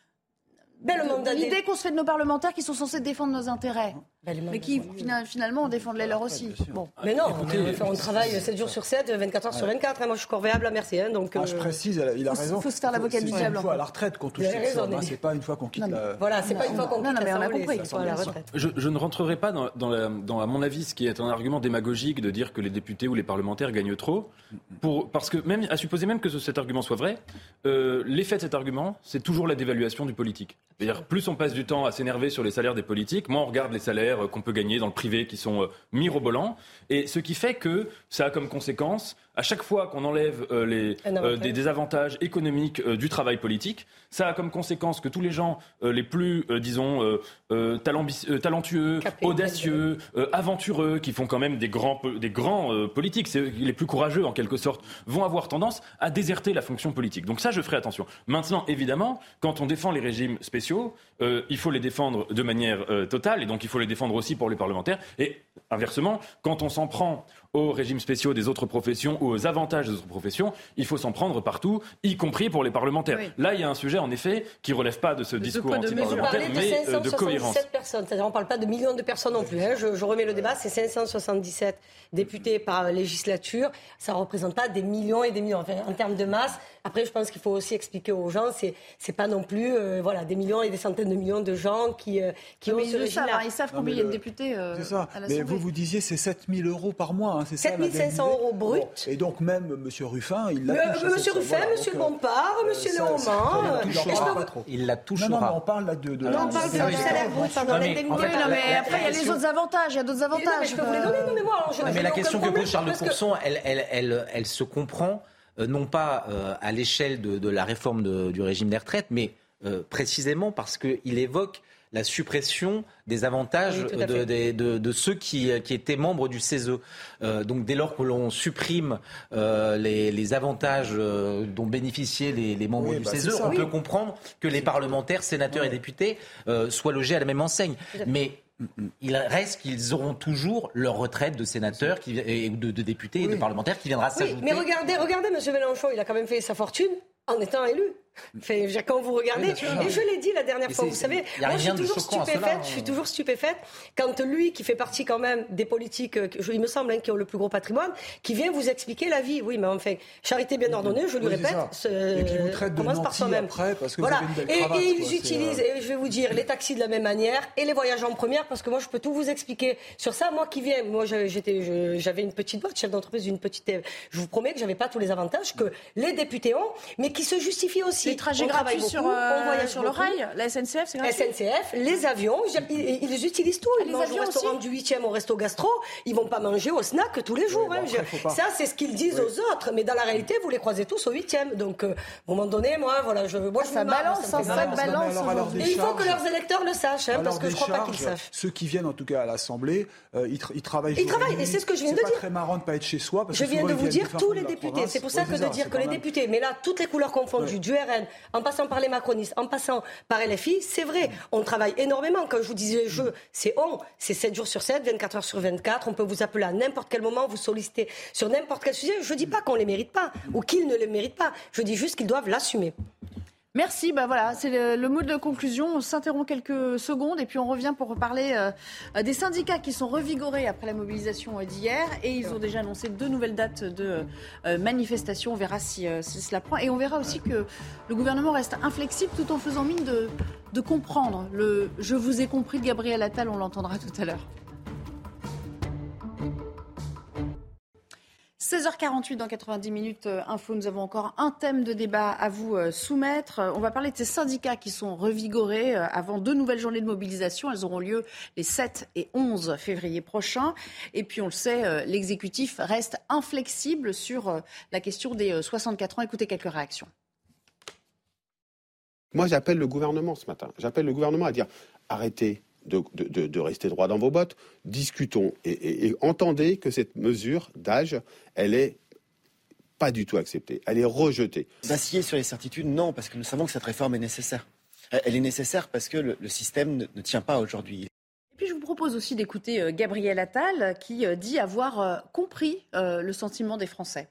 Ben, le mandat l'idée des... qu'on se fait de nos parlementaires qui sont censés défendre nos intérêts, ben, mais qui finalement défendent les leurs aussi. Bon. Mais non, écoutez, on, on travaille sept jours sur sept, vingt-quatre heures ouais. sur vingt-quatre. Hein, moi, je suis corvéable à merci. Hein, donc, ah, je précise, il a faut, raison. Il faut se faire l'avocat du diable. C'est une fois à la retraite qu'on touche cette somme. C'est pas une fois qu'on quitte la... Voilà, c'est pas une fois qu'on quitte la compris. Je, je ne rentrerai pas dans, dans, la, dans, à mon avis, ce qui est un argument démagogique de dire que les députés ou les parlementaires gagnent trop. Pour, parce que, même, à supposer même que ce, cet argument soit vrai, euh, l'effet de cet argument, c'est toujours la dévaluation du politique. C'est-à-dire, plus on passe du temps à s'énerver sur les salaires des politiques, moins on regarde les salaires qu'on peut gagner dans le privé qui sont euh, mirobolants. Et ce qui fait que ça a comme conséquence, à chaque fois qu'on enlève euh, les, euh, des, des avantages économiques euh, du travail politique, ça a comme conséquence que tous les gens euh, les plus, euh, disons, euh, euh, talambi- euh, talentueux, Capé, audacieux, euh, aventureux, qui font quand même des grands, des grands euh, politiques, c'est les plus courageux en quelque sorte, vont avoir tendance à déserter la fonction politique. Donc ça, je ferai attention. Maintenant, évidemment, quand on défend les régimes spéciaux, euh, il faut les défendre de manière euh, totale, et donc il faut les défendre aussi pour les parlementaires. Et inversement, quand on s'en prend aux régimes spéciaux des autres professions ou aux avantages des autres professions, il faut s'en prendre partout, y compris pour les parlementaires. Oui. Là, il y a un sujet, en effet, qui ne relève pas de ce de discours anti-parlementaire, mais de, de cohérence. Personnes, c'est-à-dire on ne parle pas de millions de personnes non plus. Hein. Je, je remets le débat, c'est cinq cent soixante-dix-sept députés par législature. Ça ne représente pas des millions et des millions. Enfin, en termes de masse, après, je pense qu'il faut aussi expliquer aux gens, c'est c'est pas non plus euh, voilà, des millions et des centaines de millions de gens qui, euh, qui non, ont mais ce régime-là. Ils savent combien il y a de députés euh, c'est ça. à l'Assemblée. Mais vous, vous disiez, c'est sept mille euros par mois. Hein, c'est sept mille cinq cents euros brut. Bon. Et donc, même M. Ruffin, il l'a touché. Monsieur Ruffin, voilà, M. Bompard, M. Léaumont. Il la touchera. Non, non, mais on parle là de... de non, on parle du salaire brut, pardon, l'indemnité. Oui, non, mais après, il y a les autres avantages. Il y a d'autres avantages. Mais je peux vous les donner. Non, mais moi, mais la question que pose Charles de Courson, elle, elle, elle, elle se comprend, euh, non pas euh, à l'échelle de, de la réforme de, du régime des retraites, mais euh, précisément parce qu'il évoque la suppression des avantages oui, de, de, de, de ceux qui, qui étaient membres du C E S E. Euh, donc dès lors que l'on supprime euh, les, les avantages euh, dont bénéficiaient les, les membres oui, du bah, C E S E, on oui. peut comprendre que les parlementaires, sénateurs oui. et députés euh, soient logés à la même enseigne. Mais il reste qu'ils auront toujours leur retraite de sénateurs qui, et de, de députés oui. et de parlementaires qui viendra oui, s'ajouter. Mais regardez, regardez, M. Mélenchon, il a quand même fait sa fortune en étant élu. Enfin, quand vous regardez, oui, sûr, et je l'ai dit la dernière fois, vous savez, moi je suis toujours stupéfaite, cela, je suis toujours stupéfaite quand lui, qui fait partie quand même des politiques, il me semble, hein, qui ont le plus gros patrimoine, qui vient vous expliquer la vie. Oui, mais enfin, charité bien ordonnée, je lui oui, répète, ce, commence par soi-même. Après, parce que voilà. vous avez une belle et, cravate, et ils quoi, utilisent, et je vais vous dire, les taxis de la même manière et les voyages en première, parce que moi je peux tout vous expliquer sur ça. Moi qui viens, moi j'étais, j'avais une petite boîte, chef d'entreprise d'une petite, je vous promets que j'avais pas tous les avantages que les députés ont, mais qui se justifient aussi. Les trajets gratuits sur, euh, sur le rail, la S N C F, c'est gratuit. S N C F, les avions, ils, ils utilisent tout. Ils les mangent au restaurant aussi. du huitième au resto gastro, ils vont pas manger au snack tous les jours. Oui, hein. Après, ça, c'est ce qu'ils disent oui. aux autres, mais dans la réalité, vous les croisez tous au huitième. Donc, euh, à un moment donné, moi, voilà, je, moi, ah, je ça balance, ça, ça balance. Alors, alors, et il faut que leurs électeurs le sachent, hein, parce que je crois charges, pas qu'ils sachent. Ceux qui viennent, en tout cas, à l'Assemblée, euh, ils, tra- ils travaillent. Ils travaillent, et c'est ce que je viens de dire. C'est pas très marrant de pas être chez soi. Parce je que viens de vous dire tous les de députés. C'est pour ça que de dire que les députés, mais là, toutes les couleurs confondues, du R N, en passant par les macronistes, en passant par L F I, c'est vrai, on travaille énormément. Quand je vous disais je, c'est on, c'est sept jours sur sept, vingt-quatre heures sur vingt-quatre, on peut vous appeler à n'importe quel moment, vous solliciter sur n'importe quel sujet. Je ne dis pas qu'on ne les mérite pas ou qu'ils ne les méritent pas, je dis juste qu'ils doivent l'assumer. Merci, ben voilà, c'est le, le mot de conclusion. On s'interrompt quelques secondes et puis on revient pour parler euh, des syndicats qui sont revigorés après la mobilisation d'hier et ils ont déjà annoncé deux nouvelles dates de euh, manifestation. On verra si, euh, si cela prend et on verra aussi que le gouvernement reste inflexible tout en faisant mine de, de comprendre. Le « je vous ai compris » de Gabriel Attal, on l'entendra tout à l'heure. seize heures quarante-huit dans quatre-vingt-dix minutes info, nous avons encore un thème de débat à vous soumettre. On va parler de ces syndicats qui sont revigorés avant deux nouvelles journées de mobilisation. Elles auront lieu les sept et onze février prochains. Et puis on le sait, l'exécutif reste inflexible sur la question des soixante-quatre ans. Écoutez quelques réactions. Moi j'appelle le gouvernement ce matin. J'appelle le gouvernement à dire arrêtez. De, de, de rester droit dans vos bottes, discutons et, et, et entendez que cette mesure d'âge, elle est pas du tout acceptée, elle est rejetée. Vaciller sur les certitudes, non, parce que nous savons que cette réforme est nécessaire. Elle est nécessaire parce que le, le système ne, ne tient pas aujourd'hui. Et puis je vous propose aussi d'écouter euh, Gabriel Attal qui euh, dit avoir euh, compris euh, le sentiment des Français.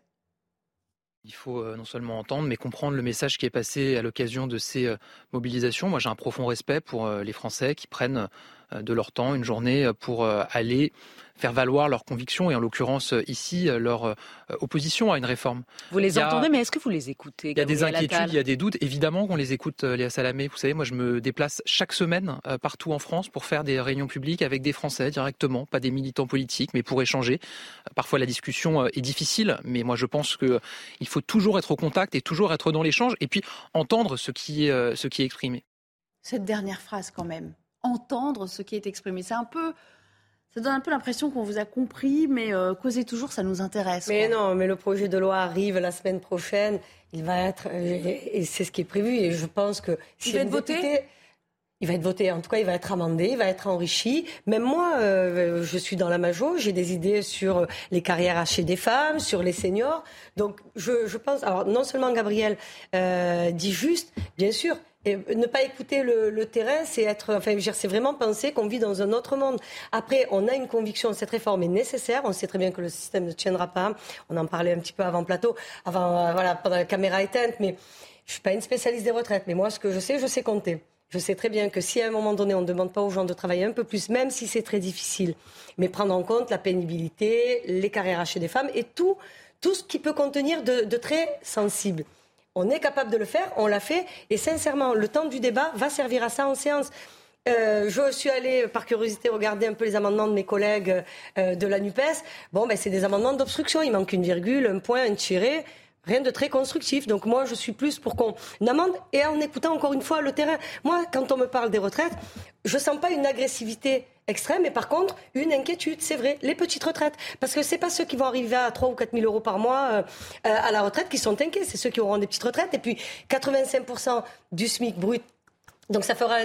Il faut euh, non seulement entendre, mais comprendre le message qui est passé à l'occasion de ces euh, mobilisations. Moi, j'ai un profond respect pour euh, les Français qui prennent euh, de leur temps, une journée, pour euh, aller faire valoir leurs convictions et en l'occurrence euh, ici, euh, leur euh, opposition à une réforme. Vous les a, entendez, mais est-ce que vous les écoutez? Il y a des inquiétudes, Attal il y a des doutes. Évidemment qu'on les écoute, euh, Léa Salamé. Vous savez, moi, je me déplace chaque semaine euh, partout en France pour faire des réunions publiques avec des Français directement, pas des militants politiques, mais pour échanger. Euh, parfois, la discussion euh, est difficile, mais moi, je pense qu'il euh, faut toujours être au contact et toujours être dans l'échange et puis entendre ce qui est, euh, ce qui est exprimé. Cette dernière phrase, quand même, entendre ce qui est exprimé, c'est un peu... Ça donne un peu l'impression qu'on vous a compris, mais euh, causer toujours, ça nous intéresse. Mais quoi. non, mais le projet de loi arrive la semaine prochaine. Il va être, et, et c'est ce qui est prévu. Et je pense que si il va être voté. Députés, il va être voté. En tout cas, il va être amendé, il va être enrichi. Même moi, euh, je suis dans la majo. J'ai des idées sur les carrières hachées des femmes, sur les seniors. Donc, je, je pense. Alors, non seulement Gabriel euh, dit juste, bien sûr. Et ne pas écouter le, le terrain, c'est être, enfin, c'est vraiment penser qu'on vit dans un autre monde. Après, on a une conviction, cette réforme est nécessaire. On sait très bien que le système ne tiendra pas. On en parlait un petit peu avant plateau, avant, euh, voilà, pendant la caméra éteinte. Mais je suis pas une spécialiste des retraites. Mais moi, ce que je sais, je sais compter. Je sais très bien que si à un moment donné, on ne demande pas aux gens de travailler un peu plus, même si c'est très difficile, mais prendre en compte la pénibilité, les carrières hachées des femmes et tout, tout ce qui peut contenir de, de très sensible. On est capable de le faire, on l'a fait, et sincèrement, le temps du débat va servir à ça en séance. Euh, je suis allée, par curiosité, regarder un peu les amendements de mes collègues euh, de la NUPES. Bon, ben, c'est des amendements d'obstruction, il manque une virgule, un point, un tiré, rien de très constructif. Donc moi, je suis plus pour qu'on amende, et en écoutant encore une fois le terrain. Moi, quand on me parle des retraites, je sens pas une agressivité extrême, mais par contre, une inquiétude, c'est vrai, les petites retraites. Parce que c'est pas ceux qui vont arriver à trois ou quatre mille euros par mois euh, à la retraite qui sont inquiets, c'est ceux qui auront des petites retraites. Et puis, quatre-vingt-cinq pour cent du SMIC brut, donc ça fera un net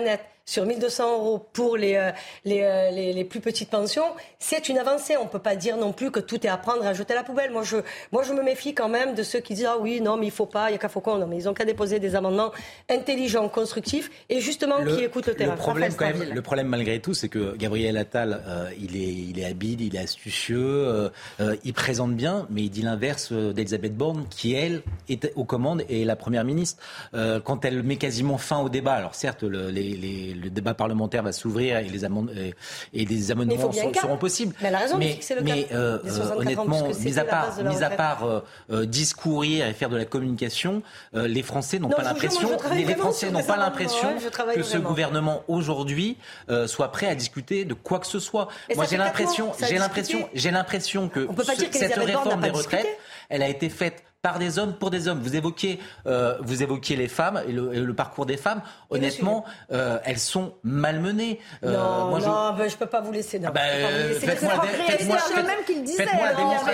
sur mille deux cents euros pour les, euh, les, euh, les, les plus petites pensions, c'est une avancée. On ne peut pas dire non plus que tout est à prendre et à jeter à la poubelle. Moi je, moi, je me méfie quand même de ceux qui disent « Ah oui, non, mais il ne faut pas, il n'y a qu'à Faucon. » Non, mais ils n'ont qu'à déposer des amendements intelligents, constructifs et justement le, qui écoutent le terrain. Le problème, quand même, le problème malgré tout, c'est que Gabriel Attal, euh, il, est, il est habile, il est astucieux, euh, euh, il présente bien, mais il dit l'inverse d'Elisabeth Borne, qui, elle, est aux commandes et est la Première ministre. Euh, quand elle met quasiment fin au débat, alors certes, le, les, les, le débat parlementaire va s'ouvrir et les, amend- et les amendements seront, seront possibles. Mais elle a raison, mais, c'est le mais cas. euh, euh, honnêtement, mis à part, mis à part euh, euh, discourir et faire de la communication, euh, les Français n'ont non, pas l'impression, moi, les, les Français n'ont pas l'impression ouais, que vraiment. ce gouvernement aujourd'hui euh, soit prêt à discuter de quoi que ce soit. Et moi, j'ai l'impression, j'ai l'impression, j'ai l'impression que ce, cette réforme des retraites, elle a été faite par des hommes pour des hommes. Vous évoquiez, euh, vous évoquiez les femmes et le, et le parcours des femmes. Honnêtement, euh, elles sont malmenées. Euh, non, moi, non, je ne peux pas vous laisser. Non, bah, euh, faites-moi la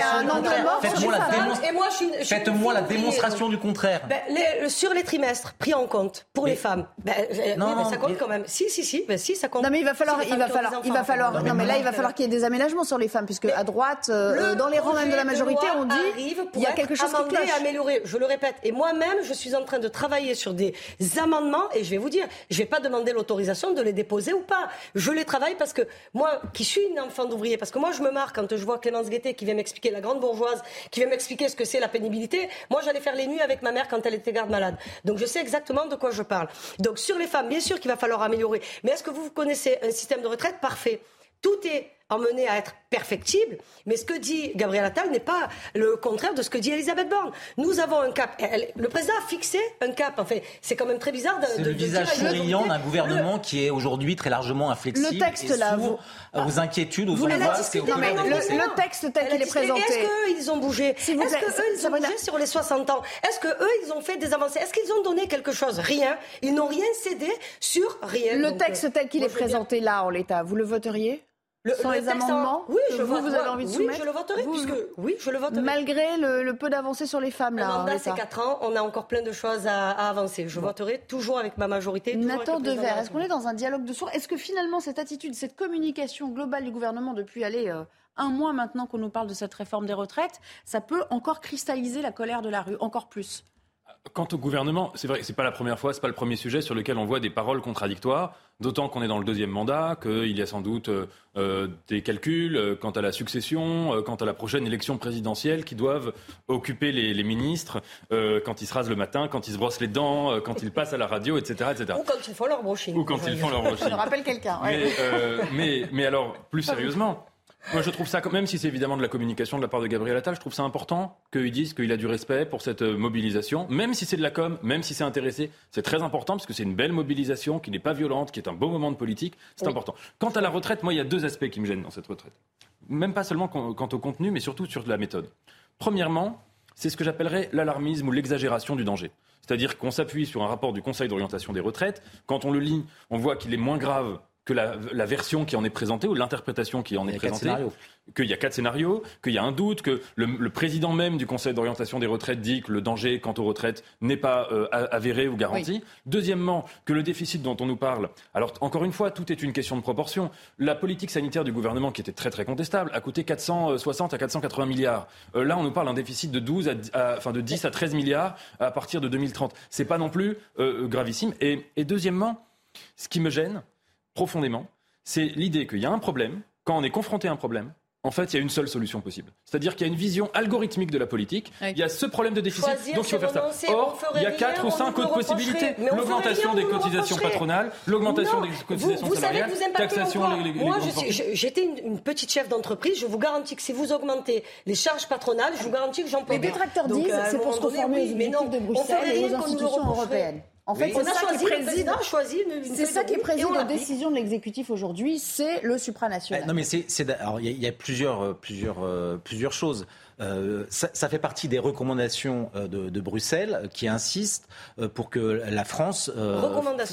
démonstration. la démonstration du contraire. Ben, les, sur les trimestres pris en compte pour mais, les femmes, ben, non, oui, non, ça compte mais... quand même. Si, si, si, ben, si, ça compte. Non, mais il va falloir, il va falloir, il va falloir. Non, mais là, il va falloir qu'il y ait des aménagements sur les femmes, puisque à droite, dans les rangs même de la majorité, on dit il y a quelque chose qui cloche. Améliorer, je le répète. Et moi-même, je suis en train de travailler sur des amendements et je vais vous dire, je ne vais pas demander l'autorisation de les déposer ou pas. Je les travaille parce que moi, qui suis une enfant d'ouvrier, parce que moi, je me marre quand je vois Clémence Guettet qui vient m'expliquer, la grande bourgeoise, qui vient m'expliquer ce que c'est la pénibilité. Moi, j'allais faire les nuits avec ma mère quand elle était garde-malade. Donc, je sais exactement de quoi je parle. Donc, sur les femmes, bien sûr qu'il va falloir améliorer. Mais est-ce que vous connaissez un système de retraite parfait ? Tout est emmené à être perfectible, mais ce que dit Gabriel Attal n'est pas le contraire de ce que dit Elisabeth Borne. Nous avons un cap. Elle, le président a fixé un cap. Enfin, c'est quand même très bizarre de, c'est de, le de visage souriant d'un gouvernement le... qui est aujourd'hui très largement inflexible. Le texte et là, vous... aux inquiétudes, aux vous angoisses. Le, le, le texte tel qu'il est présenté. Est-ce qu'eux, ils ont bougé Est-ce qu'eux, ils ont bougé sur les soixante ans Est-ce qu'eux, ils ont fait des avancées Est-ce qu'ils ont donné quelque chose Rien. Ils n'ont rien cédé sur rien. Le texte tel qu'il est présenté là, en l'état, vous le voteriez ? Le, Sans le les amendements en... Oui, je vous, vote, vous avez envie de oui, soumettre je le voterai, vous, puisque oui, je le voterai. Malgré le, le peu d'avancées sur les femmes, là. Le mandat, c'est quatre ans, on a encore plein de choses à, à avancer. Je bon. voterai toujours avec ma majorité. Nathan Devers, est-ce qu'on est dans un dialogue de sourds ? Est-ce que finalement, cette attitude, cette communication globale du gouvernement depuis, allez, euh, un mois maintenant qu'on nous parle de cette réforme des retraites, ça peut encore cristalliser la colère de la rue, encore plus ? Quant au gouvernement, c'est vrai que c'est pas la première fois, c'est pas le premier sujet sur lequel on voit des paroles contradictoires, d'autant qu'on est dans le deuxième mandat, qu'il y a sans doute euh, des calculs euh, quant à la succession, euh, quant à la prochaine élection présidentielle qui doivent occuper les, les ministres euh, quand ils se rasent le matin, quand ils se brossent les dents, euh, quand ils passent à la radio, et cetera, et cetera. Ou quand ils font leur brushing. Ou quand ils font leur brushing. Je rappelle quelqu'un. Ouais. Mais, euh, mais, mais alors, plus sérieusement... Moi, je trouve ça, même si c'est évidemment de la communication de la part de Gabriel Attal, je trouve ça important qu'ils disent qu'il a du respect pour cette mobilisation, même si c'est de la com, même si c'est intéressé. C'est très important parce que c'est une belle mobilisation qui n'est pas violente, qui est un beau moment de politique. C'est oui. important. Quant à la retraite, moi, il y a deux aspects qui me gênent dans cette retraite. Même pas seulement quant au contenu, mais surtout sur la méthode. Premièrement, c'est ce que j'appellerais l'alarmisme ou l'exagération du danger. C'est-à-dire qu'on s'appuie sur un rapport du Conseil d'orientation des retraites. Quand on le lit, on voit qu'il est moins grave que la, la version qui en est présentée ou l'interprétation qui en est présentée, qu'il y a quatre scénarios, qu'il y a un doute, que le, le président même du Conseil d'orientation des retraites dit que le danger quant aux retraites n'est pas euh, avéré ou garanti. Oui. Deuxièmement, que le déficit dont on nous parle, alors encore une fois, tout est une question de proportion. La politique sanitaire du gouvernement, qui était très très contestable, a coûté quatre cent soixante à quatre cent quatre-vingts milliards. Euh, là, on nous parle d'un déficit de douze à, à, enfin de dix à treize milliards à partir de deux mille trente. C'est pas non plus euh, gravissime. Et, et deuxièmement, ce qui me gêne profondément, c'est l'idée qu'il y a un problème, quand on est confronté à un problème, en fait, il y a une seule solution possible. C'est-à-dire qu'il y a une vision algorithmique de la politique. Oui. Il y a ce problème de déficit, Choisir, donc il faut faire ça. Or, il y a quatre ou cinq autres possibilités. L'augmentation des cotisations patronales, l'augmentation des cotisations vous, vous salariales, savez que vous taxation les, les, les Moi, je suis, j'étais une, une petite chef d'entreprise. Je vous garantis que si vous augmentez les charges patronales, je vous garantis que j'en peux. Les détracteurs disent que c'est pour se conformer aux objectifs de Bruxelles et aux institutions européennes. En fait, oui. c'est ça qui préside, choisi une, une c'est ça qui préside aux décisions de l'exécutif aujourd'hui, c'est le supranational. Non, mais c'est, c'est alors il y, y a plusieurs, plusieurs, euh, plusieurs choses. Euh, ça, ça fait partie des recommandations de, de Bruxelles qui insistent pour que la France. Euh, recommandations.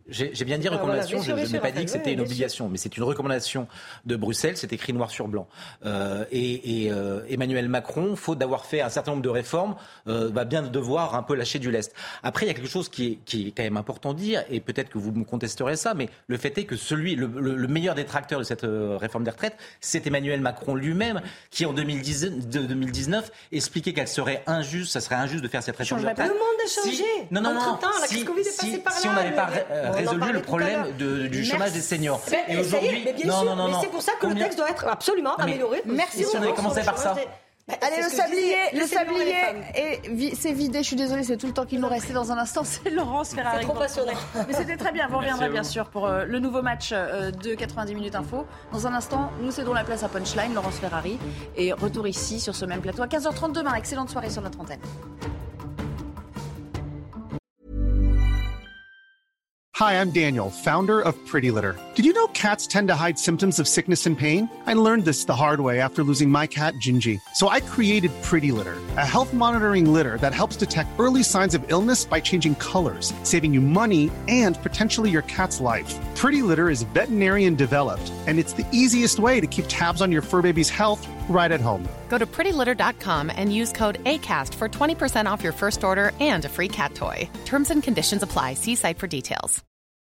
J'ai, j'ai bien dit recommandation, ah, voilà, je n'ai pas dit que c'était oui, une obligation, mais c'est une recommandation de Bruxelles, c'est écrit noir sur blanc. Euh, et et euh, Emmanuel Macron, faute d'avoir fait un certain nombre de réformes, euh, va bien devoir un peu lâcher du lest. Après, il y a quelque chose qui est, qui est quand même important de dire, et peut-être que vous me contesterez ça, mais le fait est que celui, le, le, le meilleur détracteur de cette euh, réforme des retraites, c'est Emmanuel Macron lui-même, qui en deux mille dix, de, deux mille dix-neuf expliquait qu'elle serait injuste, ça serait injuste de faire cette réforme des retraites. Le monde a changé. Si, non, non, non. Entre-temps, la si, crise Covid est si, passée par là. Si on n'avait pas mais... résolu le problème de, du chômage Merci. des seniors. Ben, et aujourd'hui, mais bien non, sûr, non, non, mais non. c'est pour ça que Combien... le texte doit être absolument non, amélioré. Merci. Si on avait commencé par ça. Bah, Allez, le sablier, le sablier est vi- c'est vidé. Je suis désolée, c'est tout le temps qu'il nous restait. Dans un instant, c'est Laurence Ferrari. C'est trop passionnant. Mais c'était très bien. Vous reviendrez bien sûr pour euh, le nouveau match euh, de quatre-vingt-dix minutes info. Dans un instant, nous cédons la place à Punchline, Laurence Ferrari, et retour ici sur ce même plateau à quinze heures trente demain. Excellente soirée sur notre antenne. Hi, I'm Daniel, founder of Pretty Litter. Did you know cats tend to hide symptoms of sickness and pain? I learned this the hard way after losing my cat, Gingy. So I created Pretty Litter, a health monitoring litter that helps detect early signs of illness by changing colors, saving you money and potentially your cat's life. Pretty Litter is veterinarian developed, and it's the easiest way to keep tabs on your fur baby's health right at home. Go to pretty litter dot com and use code ACAST for twenty percent off your first order and a free cat toy. Terms and conditions apply. See site for details.